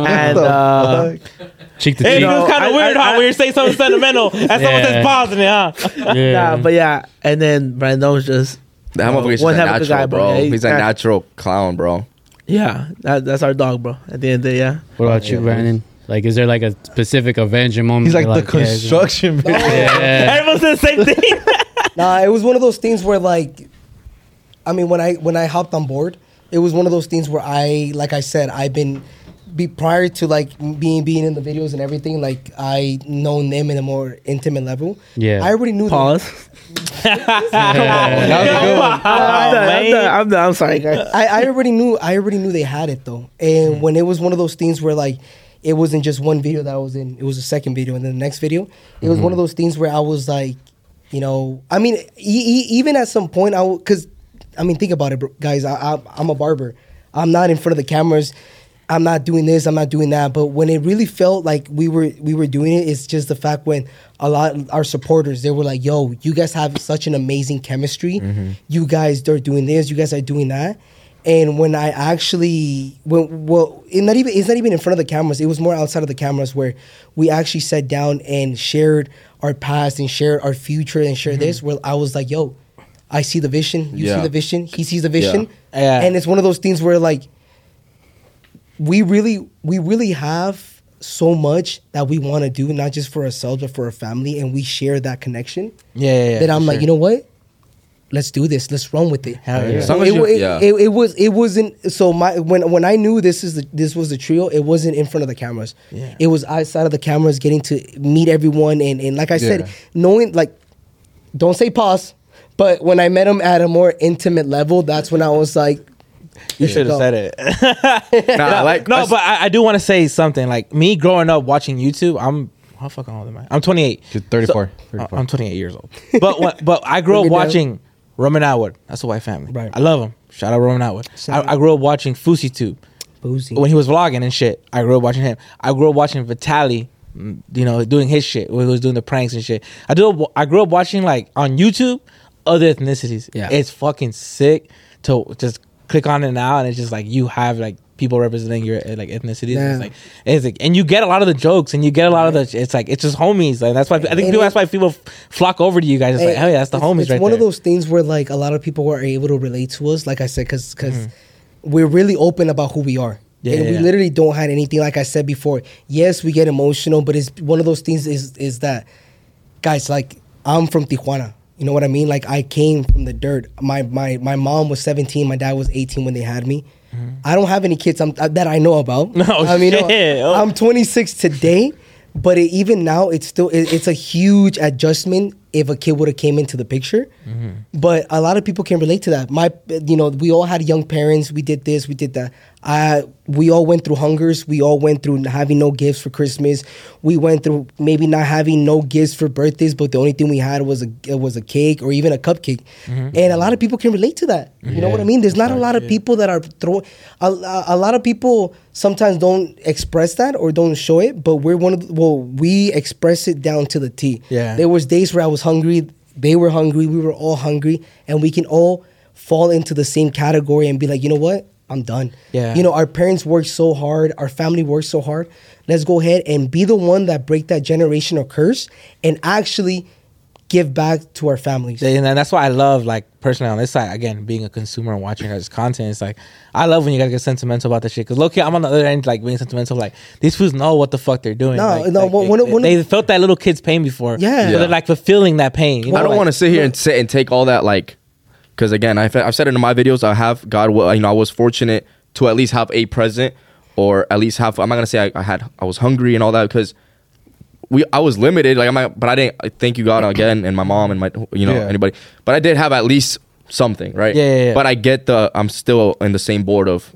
Cheek to Hey, cheek. it was kind of weird how we were saying something sentimental and someone Yeah. says pause in it, huh? Yeah. nah, but yeah, and then Brandon was just That motherfucker's one just a hell of a natural, guy, bro. bro. Yeah, He's a he's- natural clown, bro. yeah, that's our dog, bro. At the end of the day, yeah. What about you, Brandon? Like, is there like a specific Avenger moment? He's like where, the construction video. Yeah. Everyone said the same thing. Nah, it was one of those things where like, I mean, when I hopped on board, it was one of those things where like I said, prior to like being in the videos and everything, like I known them in a more intimate level. Yeah. I already knew them. Pause. I'm sorry, guys. I already knew they had it though. And when it was one of those things where like it wasn't just one video that I was in, it was a second video and then the next video. It was one of those things where I was like, I mean, even at some point because think about it, guys. I'm a barber. I'm not in front of the cameras. I'm not doing this. I'm not doing that. But when it really felt like we were doing it, it's just the fact when a lot of our supporters, they were like, "Yo, you guys have such an amazing chemistry. You guys are doing this. You guys are doing that." And when I actually, it's not even in front of the cameras. It was more outside of the cameras where we actually sat down and shared our past and shared our future and shared this. Where I was like, "Yo, I see the vision. You see the vision. He sees the vision." Yeah. And it's one of those things where like we really have so much that we want to do, not just for ourselves but for our family, and we share that connection. Yeah. That I'm for like, sure. you know what? Let's do this. Let's run with it. Hell yeah. As long as It wasn't so when I knew this was the trio, it wasn't in front of the cameras. Yeah. It was outside of the cameras, getting to meet everyone and like I said, knowing, like, don't say pause, but when I met him at a more intimate level, that's when I was like, You should have said it. But I do want to say something. Like, me growing up watching YouTube, how fucking old am I? I'm 28. You're 34. I'm 28 years old. But I grew up watching Roman Atwood. That's a white family. Right. I love him. Shout out Roman Atwood. I grew up watching FouseyTube. Boozy. When he was vlogging and shit. I grew up watching him. I grew up watching Vitaly, you know, doing his shit. When he was doing the pranks and shit. I grew up watching, like, on YouTube, other ethnicities. Yeah. It's fucking sick to just click on it now, and it's just like you have, like, people representing your, like, ethnicities. Yeah. It's like, and you get a lot of the jokes, and you get a lot of the. It's like, it's just homies. Like, that's why I think that's why people flock over to you guys. It's like, hell yeah, that's the homies it's right one there. of those things where, like, a lot of people were able to relate to us. Like I said, because we're really open about who we are. Yeah, and we literally don't hide anything. Like I said before, yes, we get emotional, but it's one of those things is that, guys, like, I'm from Tijuana. You know what I mean? Like, I came from the dirt. My mom was 17. My dad was 18 when they had me. I don't have any kids that I know about. No, I mean, shit. I'm 26 today, but even now, it's still it's a huge adjustment if a kid would have came into the picture. But a lot of people can relate to that. We all had young parents. We did this, we did that. We all went through hungers. We all went through having no gifts for Christmas. We went through maybe not having no gifts for birthdays, but the only thing we had was a cake or even a cupcake. And a lot of people can relate to that. You know what I mean? There's not a lot of people that are throwing. A lot of people sometimes don't express that or don't show it, but we express it down to the T. Yeah. There was days where I was hungry. They were hungry. We were all hungry, and we can all fall into the same category and be like, you know what? I'm done. Yeah. You know, our parents worked so hard. Our family worked so hard. Let's go ahead and be the one that break that generational curse and actually give back to our families. And that's why I love, like, personally on this side, again, being a consumer and watching guys' content. It's like, I love when you guys get sentimental about the shit. Because low-key, I'm on the other end, like, being sentimental. Like, these fools know what the fuck they're doing. They felt that little kid's pain before. Yeah. So they're, like, fulfilling that pain. You know? I don't want to sit here and take all that, like, because again, I've said it in my videos. I was fortunate to at least have a present, or at least have. I'm not gonna say I was hungry and all that, because I was limited. But I didn't. Thank you God again, and my mom and my anybody. But I did have at least something, right? Yeah. But I get I'm still in the same board of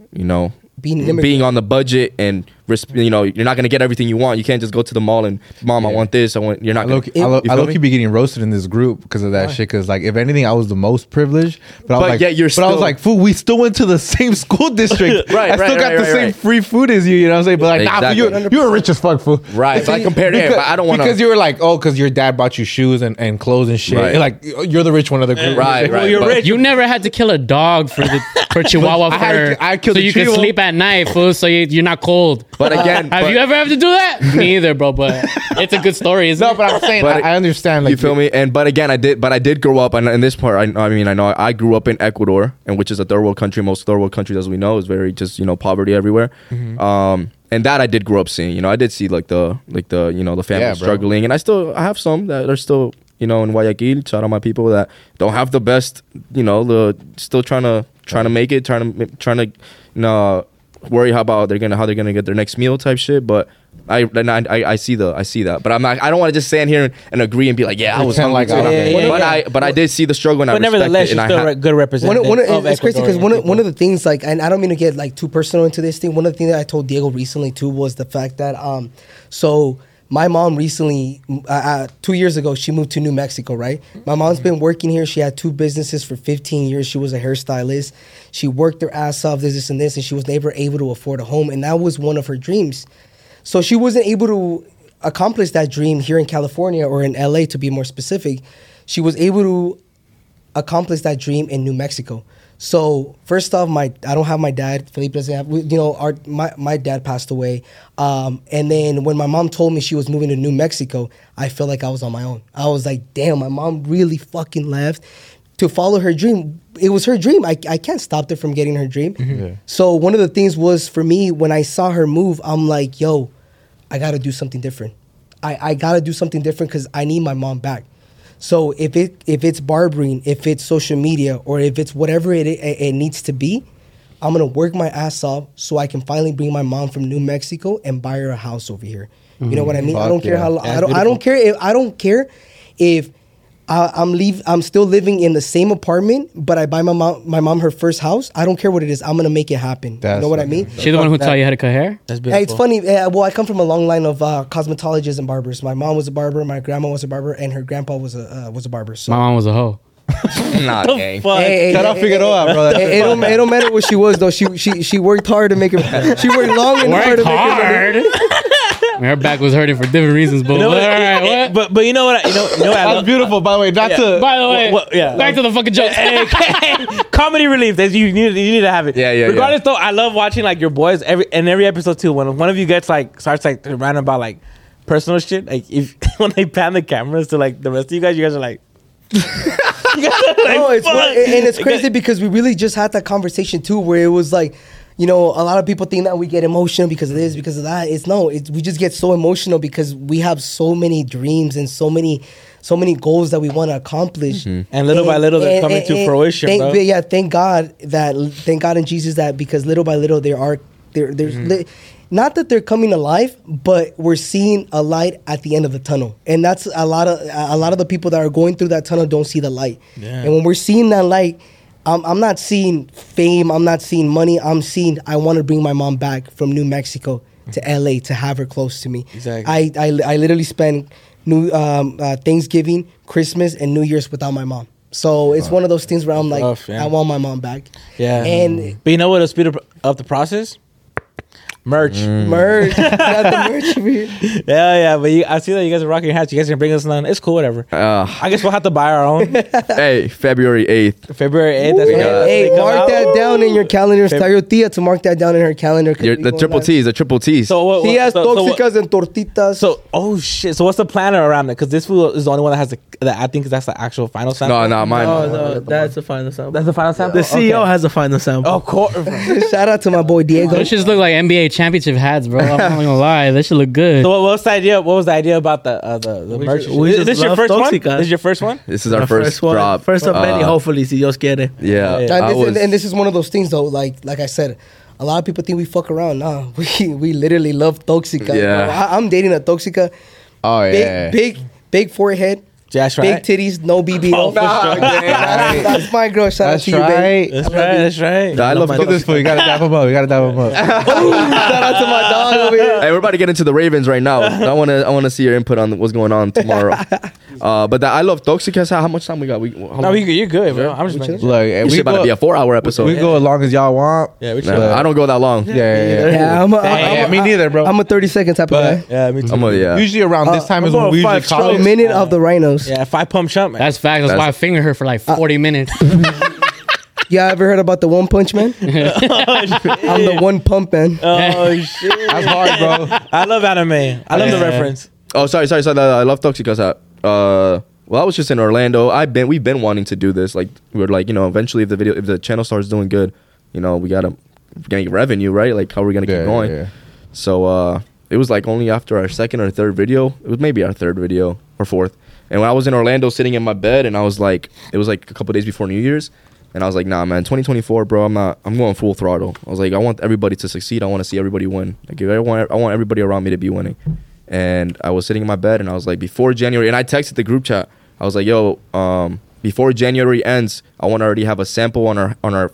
being on the budget, and you're not gonna get everything you want. You can't just go to the mall and Mom, I want this. You're not. I low-key be getting roasted in this group because of that shit. Because, like, if anything, I was the most privileged. But I was like, fool, we still went to the same school district. I still got the same free food as you. You know what I'm saying? But, like, exactly. nah, you're rich as fuck, fool. Right. But I compared it. But I don't want to. Because you were like, because your dad bought you shoes and clothes and shit. Right. Like, you're the rich one of the group. Right. Well, you're rich. You never had to kill a dog for Chihuahua I killed so a you can Chihuahua. sleep at night, fool, so you're not cold. But again, Have you ever had to do that? Me either, bro. But it's a good story, isn't No, it? but I'm saying, But I understand. Like, you feel me? But again, I did grow up, and in this part, I know I grew up in Ecuador, and which is a third world country. Most third world countries, as we know, is very just poverty everywhere. And that I did grow up seeing. I did see like the family struggling, and I have some that are still in Guayaquil. Shout out my people that don't have the best, still trying to make it, trying to worry how they're gonna get their next meal type shit. But I see that, but I don't want to just stand here and agree and be like, I was hungry too. But I did see the struggle, and I But respect nevertheless, it. you're And still a good representative. It's crazy because one of the things, like, and I don't mean to get like too personal into this thing. One of the things that I told Diego recently too was the fact that so my mom recently 2 years ago, she moved to New Mexico, right? My mom's been working here. She had 2 businesses for 15 years. She was a hairstylist. She worked her ass off, this and this, and she was never able to afford a home, and that was one of her dreams. So she wasn't able to accomplish that dream here in California, or in LA to be more specific. She was able to accomplish that dream in New Mexico. So first off, I don't have my dad. Felipe doesn't have. My dad passed away, and then when my mom told me she was moving to New Mexico, I felt like I was on my own. I was like, damn, my mom really fucking left to follow her dream. It was her dream. I can't stop her from getting her dream. So one of the things was, for me, when I saw her move, I'm like, yo, I got to do something different. I got to do something different because I need my mom back. So if it's barbering, if it's social media, or if it's whatever it needs to be, I'm gonna work my ass off so I can finally bring my mom from New Mexico and buy her a house over here. You know what I mean? I don't care how. I don't care if I'm still living in the same apartment, but I buy my mom her first house. I don't care what it is. I'm gonna make it happen. You know what I mean? She the one who taught you how to cut hair? That's beautiful. It's funny. Well, I come from a long line of cosmetologists and barbers. My mom was a barber. My grandma was a barber, and her grandpa was a barber. So. My mom was a hoe. Nah, gang. Shout out Figueroa, bro. It don't matter what she was though. She worked hard to make it. She worked long and hard to make it. Her back was hurting for different reasons, but But you know what? You know what? That's beautiful. By the way, back to back to the fucking jokes. Comedy relief. You need to have it. Yeah. Regardless, though, I love watching like your boys every episode too. When one of you gets like starts like ranting about like personal shit, like if when they pan the cameras to like the rest of you guys are like. No, it's crazy because we really just had that conversation too, where it was like, you know, a lot of people think that we get emotional because of this, because of that. We just get so emotional because we have so many dreams and so many goals that we want to accomplish, and little by little they're coming to fruition. Thank God in Jesus that because little by little there's not that they're coming alive, but we're seeing a light at the end of the tunnel, and that's a lot of the people that are going through that tunnel don't see the light. And when we're seeing that light, I'm not seeing fame, I'm not seeing money, I'm seeing I want to bring my mom back from New Mexico to LA to have her close to me. Exactly. I literally spent Thanksgiving, Christmas, and New Year's without my mom. So it's one of those things where I'm like, I want my mom back. Yeah. And but you know what'll speed up the process? Merch. Got the merch over here. Yeah. But I see that you guys are rocking your hats. You guys can bring us none. It's cool, whatever. I guess we'll have to buy our own. Hey, February 8th. February 8th. That's Hey, mark that down in your calendar. Tell your tia to mark that down in her calendar. The triple T's. So what? Tias tóxicas and tortitas. So, oh shit. So what's the planner around it? Because this food is the only one that has that I think that's the actual final sample. No, mine. No, that's the final sample. That's the final sample? The CEO has the final sample. Of course. Shout out to my boy Diego. Those just look like NBA championship hats, bro. I'm not gonna lie. They should look good. So what's the idea? What was the idea about the merch? Is this your first one? This is your first one? This is our first one. drop. First of many, hopefully, si Dios quiere. Yeah. And this is one of those things though, like I said, a lot of people think we fuck around. Nah, we literally love Toxica. Yeah. I'm dating a Toxica. Oh yeah. Big forehead. That's right. Big titties, no BBL. That's my girl. Shout out to you, babe. That's right. I love this fool. You gotta dap him up. Shout out to my dog over here. Hey, we're about to get into the Ravens right now. I want to see your input on what's going on tomorrow. But I love Toxic. How much time we got? You're good, bro. I'm just making sure. Look, It's about to be a 4-hour episode. We go as long as y'all want. Yeah, I don't go that long. Yeah. Me neither, bro. I'm a 30-second type of guy. Yeah, me too. Usually around this time is when we usually call A it. minute of the rhinos. Yeah, 5 pump shot, man. That's facts. That's why I fingered her for like 40 minutes. Yeah, ever heard about the One Punch Man? I'm the One Pump Man. Oh shit, That's hard, bro. I love anime. I love the reference. Oh, sorry. I love Toxica's hat. Well, I was just in Orlando. We've been wanting to do this. Like we're like, eventually if the channel starts doing good, we gotta get revenue, right? Like how are we gonna keep going? Yeah. So it was like only after our second or third video. It was maybe our third video or fourth. And when I was in Orlando sitting in my bed, and I was like, it was like a couple days before New Year's, and I was like, nah, man, 2024, bro, I'm going full throttle. I was like, I want everybody to succeed. I want to see everybody win. Like, I want everybody around me to be winning. And I was sitting in my bed, and I was like, before January, and I texted the group chat. I was like, yo, before January ends, I want to already have a sample in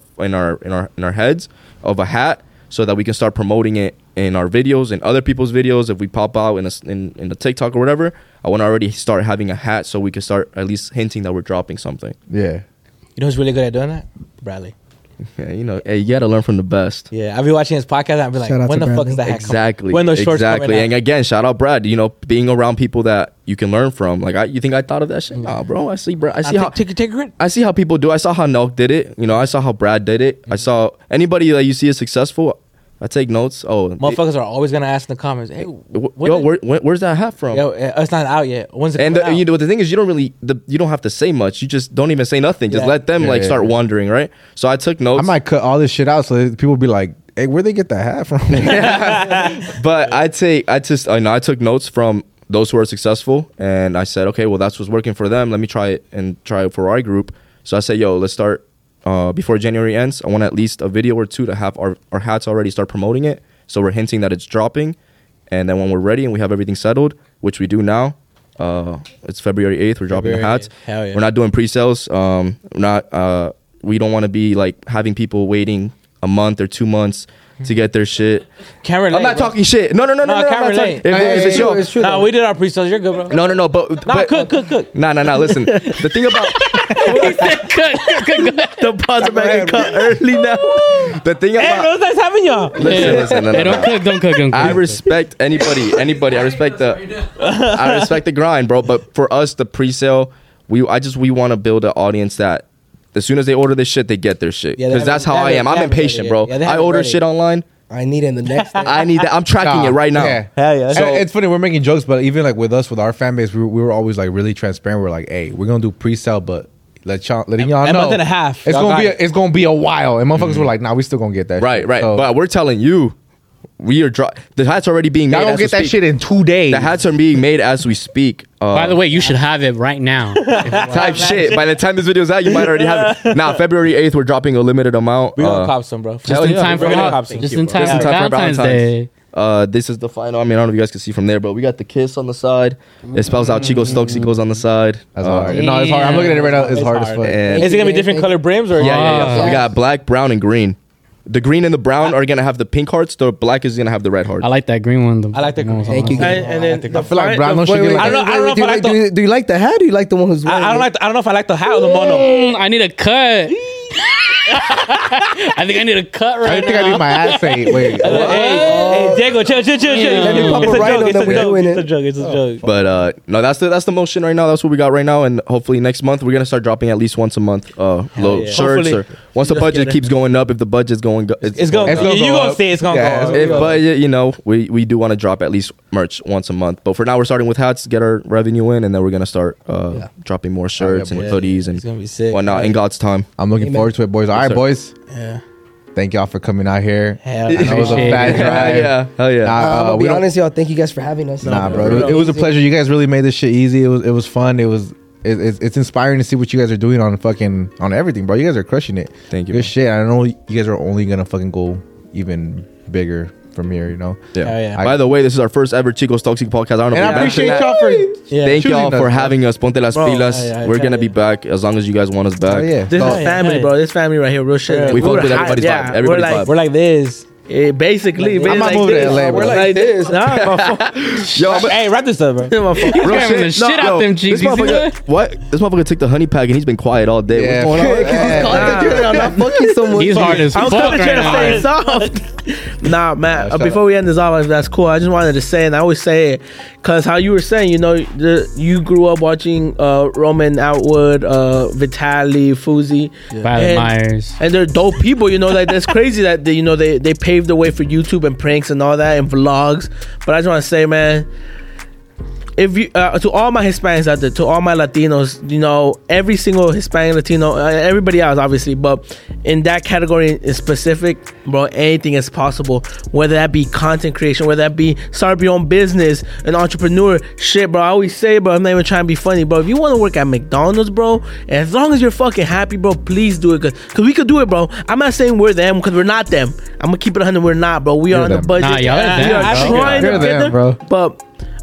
our heads of a hat, so that we can start promoting it in our videos and other people's videos. If we pop out in the TikTok or whatever, I want to already start having a hat so we can start at least hinting that we're dropping something. Yeah. You know who's really good at doing that? Bradley. Yeah, hey, you got to learn from the best. Yeah, I'll be watching his podcast and I'll be like, when the fuck is that hat Exactly. When those shorts coming out? And again, shout out Brad. Being around people that you can learn from. Like, you think I thought of that shit? Nah, bro. I see Brad. I see how people do. I saw how Nelk did it. I saw how Brad did it. I saw anybody that you see is successful. I take notes. Oh, motherfuckers are always gonna ask in the comments, "Hey, where's that hat from?" Yo, it's not out yet. When's it coming out? The thing is, you don't have to say much. You just don't even say nothing. Just let them start wondering, right? So I took notes. I might cut all this shit out so that people be like, hey, where'd they get that hat from? But I took notes from those who are successful, and I said, okay, well, that's what's working for them. Let me try it and try it for our group. So I said, yo, let's start before January ends. I want at least a video or two to have our hats already start promoting it. So we're hinting that it's dropping. And then when we're ready and we have everything settled, which we do now, it's February 8th. We're dropping the hats. Hell yeah. We're not doing pre-sales. We don't want to be like having people waiting a month or 2 months to get their shit. Can't relate, I'm not bro. talking shit. No. can't relate. If it's your, it's true. Nah, we did our pre-sales. You're good, bro. no. But Cook. Nah. Listen, the thing about The pods are making cut early now. the thing Hey, about bro, it's nice having y'all. listen. No. Hey, don't cook. I respect anybody. I respect the grind, bro. But for us, the pre-sale, we want to build an audience that as soon as they order this shit, they get their shit. Yeah, Because that's how I am. I'm impatient, bro. Yeah, they I have it order ready. shit online. I need it in the next day. I need that. I'm tracking it right now. Yeah. Hell yeah. So, it's funny, we're making jokes, but even like with us, with our fan base, we were always like really transparent. We're like, hey, we're gonna do pre-sale, but letting y'all A know month and a half. It's Y'all got it. it's gonna be a while. And motherfuckers were like, nah, we still gonna get that. Right. shit. So, But we're telling you, the hats are already being made. y'all gonna as get we that speak. shit in 2 days. The hats are being made as we speak. By the way, you should have it right now. Type shit. By the time this video's out, you might already have it. Now, February 8th, we're dropping a limited amount. We gonna cop some, bro. Just in time for We're gonna cop some. just in time Just in for time for Valentine's Valentine's. Day. This is the final. I mean, I don't know if you guys can see from there, but we got the kiss on the side. It spells out Chico Stokesicos on the side. That's hard. No, it's hard. I'm looking at it right now. It's hard as fuck. And Is it gonna be different colored brims or? yeah. So we got black, brown, and green. The green and the brown are gonna have the pink hearts. The black is gonna have the red hearts. I like that green one. I like the green. Thank you. And then I feel like Brown should get I don't know if I like the. Do you like the hat? Or do you like the one who's wearing I don't it? like. I don't know if I like the hat or the mono. I need a cut. I think I need a cut right I think now. I need my ass ate. Wait. Hey, Diego, chill. Let me pop It's a a ride joke. on It's them a when joke. doing It's it. a joke. It's a joke. But no, that's the motion right now. That's what we got right now, and hopefully next month we're gonna start dropping at least once a month. Little yeah. shirts, Hopefully. or once the Let's budget get it. keeps going up. If the budget's going, It's going. It's gonna You go gonna up. see it's gonna Yeah, go. it's up. If budget, we do want to drop at least merch once a month. But for now, we're starting with hats to get our revenue in, and then we're gonna start dropping more shirts and hoodies and It's gonna be sick. whatnot in God's time. I'm looking forward to it, boys. All right, sir. boys. Yeah. Thank y'all for coming out here. Hell I know it was a Appreciate fat it. drive. Hell yeah. I'm gonna we be don't- honest, y'all. Thank you guys for having us. Nah, bro. It was a pleasure. You guys really made this shit easy. It was fun. It's inspiring to see what you guys are doing on everything, bro. You guys are crushing it. Thank you, Good man. shit. I know you guys are only gonna fucking go even bigger from here. Hell Yeah. yeah. By the way, this is our first ever Chicos Toxic podcast. I don't know And if I we mentioned appreciate that. y'all for Yeah. Thank choosing y'all us, for bro. having us. Ponte las Bro, pilas. yeah, We're gonna yeah. be back as long as you guys want us back. Oh, yeah. This Oh, is family, yeah. bro. This family right here, real shit. Yeah. We fuck were with hyped, everybody's vibe. Everybody's we're like, vibe. We're like this. basically, I'm not like moving to this. LA, bro. We're like this. Yo, but Hey, wrap this up, bro. real Grabbing the shit out them cheeks. This You see motherfucker, that? what? This motherfucker took the honey pack and he's been quiet all day. Yeah. What's going on? I'm not fucking someone. He's hard as I'm fuck still right trying to stay now. soft. Nah, man. shut Before up. we end this off, that's cool. I just wanted to say, and I always say it, cause how you were saying, you grew up watching Roman Atwood, Vitaly, Fuzi, Violet Myers. and they're dope people. Like that's crazy that they paved the way for YouTube and pranks and all that and vlogs. But I just want to say, man, if you to all my Hispanics out there, to all my Latinos, every single Hispanic, Latino, everybody else obviously, but in that category in specific, bro, anything is possible. Whether that be content creation, whether that be start up your own business, an entrepreneur, shit, bro. I always say, bro, I'm not even trying to be funny, bro. If you want to work at McDonald's, bro, and as long as you're fucking happy, bro, please do it, cause we could do it, bro. I'm not saying we're them, cause we're not them. I'm gonna keep it 100. We're not, bro. We are on the them. budget. Nah, y'all are we them, are bro. trying You're to get them, there, bro. but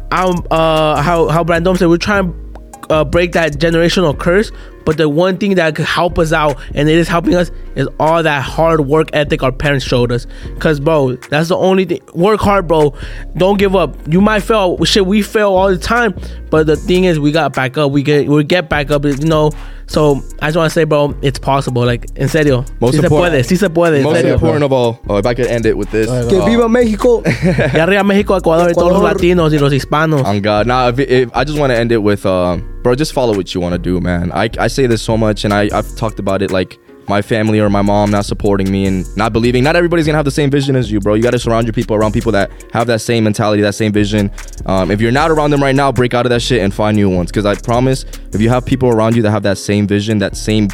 how Brandon said, we're trying to break that generational curse. But the one thing that could help us out, and it is helping us, is all that hard work ethic our parents showed us. Cause bro, that's the only thing. Work hard, bro. Don't give up. You might fail. Shit, we fail all the time. But the thing is, we got back up. We get back up. So I just want to say, bro, it's possible. Like, en serio. Most Sí se important- puede. Sí se puede. En Most serio. important of all, if I could end it with this. Que viva Mexico. Y arriba México, Ecuador, y todos los latinos y los hispanos. On God. Nah, if I just want to end it with, bro, just follow what you want to do, man. I say this so much, and I've talked about it, like my family or my mom not supporting me and not believing. Not everybody's gonna have the same vision as you, bro. You got to surround your people around people that have that same mentality, that same vision. If you're not around them right now, break out of that shit and find new ones. Because I promise, if you have people around you that have that same vision, that same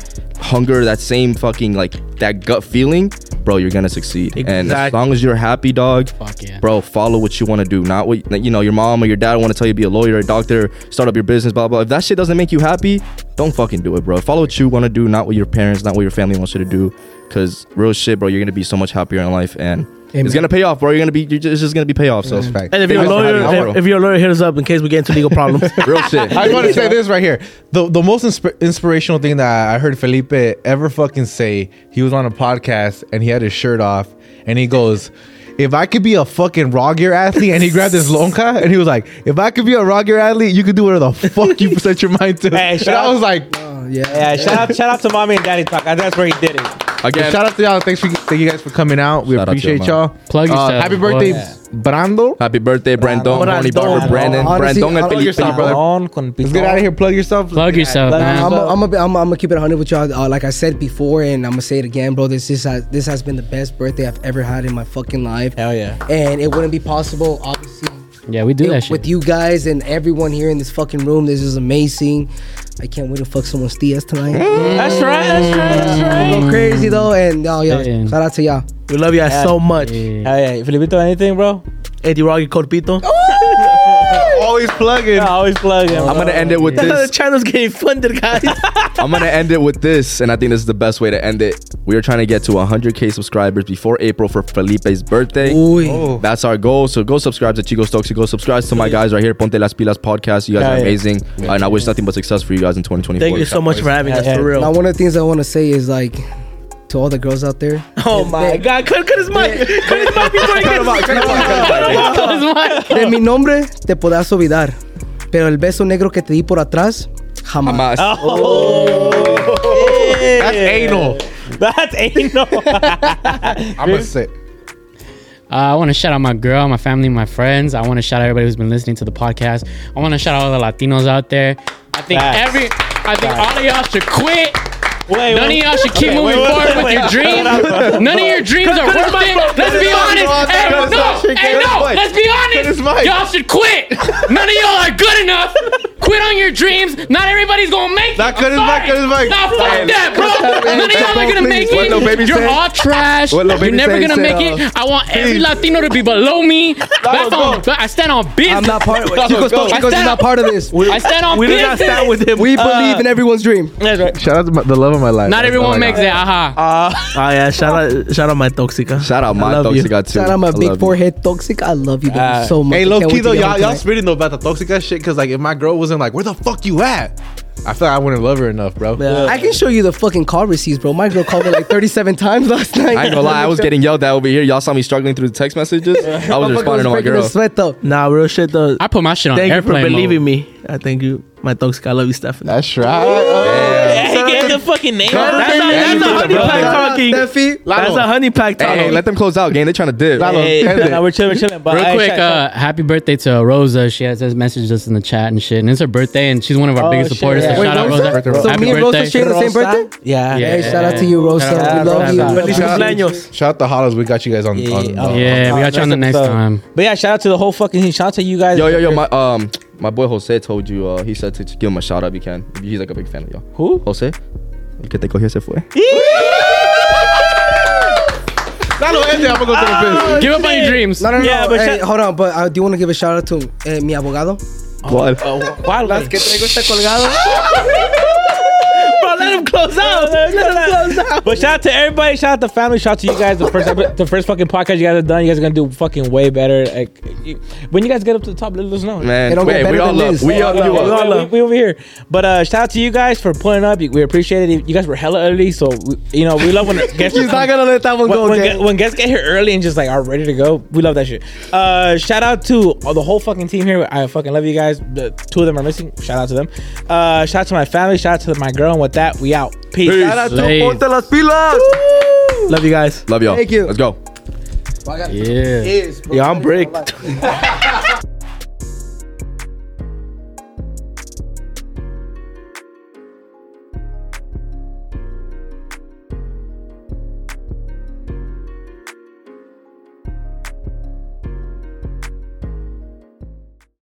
hunger, that same fucking like that gut feeling, bro, you're gonna succeed. And as Exactly. long as you're happy, dog, Fuck yeah. bro, follow what you want to do, not what you know your mom or your dad want to tell you, be a lawyer, a doctor, start up your business, blah blah. If that shit doesn't make you happy, don't fucking do it, bro. Follow what you want to do, not what your parents, not what your family wants you to do. Cause real shit, bro, you're gonna be so much happier in life, and it's gonna pay off, bro. It's just gonna be payoff. So Fact. And if you're a lawyer, if you're a lawyer, hit us up in case we get into legal problems. real shit. I want to say this right here. The most inspirational thing that I heard Felipe ever fucking say, he was on a podcast and he had his shirt off and he goes, if I could be a fucking raw gear athlete, and he grabbed his lonka and he was like, if I could be a raw gear athlete, you could do whatever the fuck you set your mind to. Hey, and I was like, Yeah, shout out to Mommy and Daddy Talk. That's where he did it. Again, shout out to y'all. Thank you guys for coming out. We Shout out to appreciate y'all, y'all. Plug yourself. Happy birthday, Brando. happy birthday, Brandon, Brandon. Horny Barber, Brandon, Honestly, Brandon, and plug Felipe, yourself, brother. Let's get out of here. Plug yourself. Plug yourself, man. I'm gonna keep it 100 with y'all. Like I said before, and I'm gonna say it again, bro. This has been the best birthday I've ever had in my fucking life. Hell yeah. And it wouldn't be possible, obviously, Yeah, we do that shit. with you guys and everyone here in this fucking room. This is amazing. I can't wait to fuck someone's tias tonight. That's right. Go crazy though, and Yeah. shout out to y'all. We love you guys so much. Yeah. Hell yeah. Filipito, anything, bro? Eddie Roggy Corpito. Always plugging. I always plug him. I'm gonna end it with That's how the this. channel's getting funded, guys. I'm gonna end it with this, and I think this is the best way to end it. We are trying to get to 100K subscribers before April for Felipe's birthday. Ooh. That's our goal. So go subscribe to Chico Stokes. Go subscribe to my guys right here, Ponte Las Pilas podcast. You guys Yeah, are yeah. amazing, and I wish nothing but success for you guys in 2024. Thank you so much for having us, Yeah. for real. Now, one of the things I want to say is like to all the girls out there. Oh my God! Cut his mic. Cut his mic before he gets. De mi nombre te podrás olvidar, pero el beso negro que te di por atrás jamás. That's anal. That's anal. I'm gonna say. I want to shout out my girl, my family, my friends. I want to shout out everybody who's been listening to the podcast. I want to shout out all the Latinos out there. I think all of y'all should quit. None of y'all should keep moving forward with your dreams. None of your dreams are worth it. Let's be honest. Hey, no. Let's be honest. Y'all should quit. None of y'all are good enough. Quit on your dreams. Not everybody's gonna make it. Not cut his mic, cut his mic. Nah, fuck that, bro. None of y'all are gonna make What Lil Baby it. You're say? all trash. What Lil You're Baby never say? gonna make it. I want every Latino to be below me. I stand on business. I'm not part of it. Chico Stokes is not part of this. I stand on We did business. not stand with him. We believe in everyone's dream. That's right. Shout out to the love of my life. Not That's all everyone I makes got. it. Aha. Oh yeah, shout out my Toxica. Shout out I my love you. Toxica too. Shout out my I big love you. forehead toxic. I love you baby, so much. Hey, I low can't key wait to though, get y'all on tonight. spitting though about the toxic shit, because like if my girl wasn't like, where the fuck you at? I feel like I wouldn't love her enough, bro. I can show you the fucking call receipts, bro. My girl called me like 37 times last night. I ain't gonna lie, I was getting yelled at over here. Y'all saw me struggling through the text messages. I was responding to my breaking girl. the sweat though. Nah, real shit though. I put my shit on Thank you for airplane believing mode. me. I thank you, my Toxica. I love you, Stephanie. That's right. Yeah, he gave the fucking name. That's a honey pack talking. Steffi, That's a honey pack Hey, talking. let them close out, gang. They trying to dip. We're chilling. But Real hey, quick, shout- happy birthday to Rosa. She has messaged us in the chat and shit. And it's her birthday, and she's one of our Oh, biggest shit, supporters. yeah. So Wait, shout out, Rosa? Rosa. So Happy me and Rosa birthday. share the same Rosa? birthday? Yeah. Yeah. Hey, shout out to you, Rosa. Shout out, We love you. shout out. Feliz Shout out- cumpleaños. Shout out to Hollis. We got you guys on. Yeah, we got you on the next time. But yeah, shout out to the whole fucking team. Shout out to you guys. Yo, my boy Jose told you. He said to give him a shout out. You can. He's like a big fan of y'all. Who? Jose. El que te cogió se fue. I'm gonna go to the fist. Give up on your dreams. No. Yeah, but Hey, shout- hold on, but I do want to give a shout out to mi abogado. ¿Cuál? ¿Cuál? Las que traigo está colgado. Bro, let him close out. Let him close out. But shout out to everybody. Shout out to family. Shout out to you guys. The first fucking podcast you guys have done. You guys are gonna do fucking way better. Like when you guys get up to the top, let us know. Man, They don't get wait, better we all than love. this. We all you up. We over here. But shout out to you guys for pulling up. We appreciate it. You guys were hella early, so we love when guests. He's not gonna let that one go, okay? when guests get here early and just like are ready to go, we love that shit. Shout out to the whole fucking team here. I fucking love you guys. The two of them are missing. Shout out to them. Shout out to my family. Shout out to my girl. And with that, we out. Peace. Shout out to Slave. Ponte Las Pilas. Love you guys. Love y'all. Thank you. Let's go. Yeah. Yeah, I'm bricked.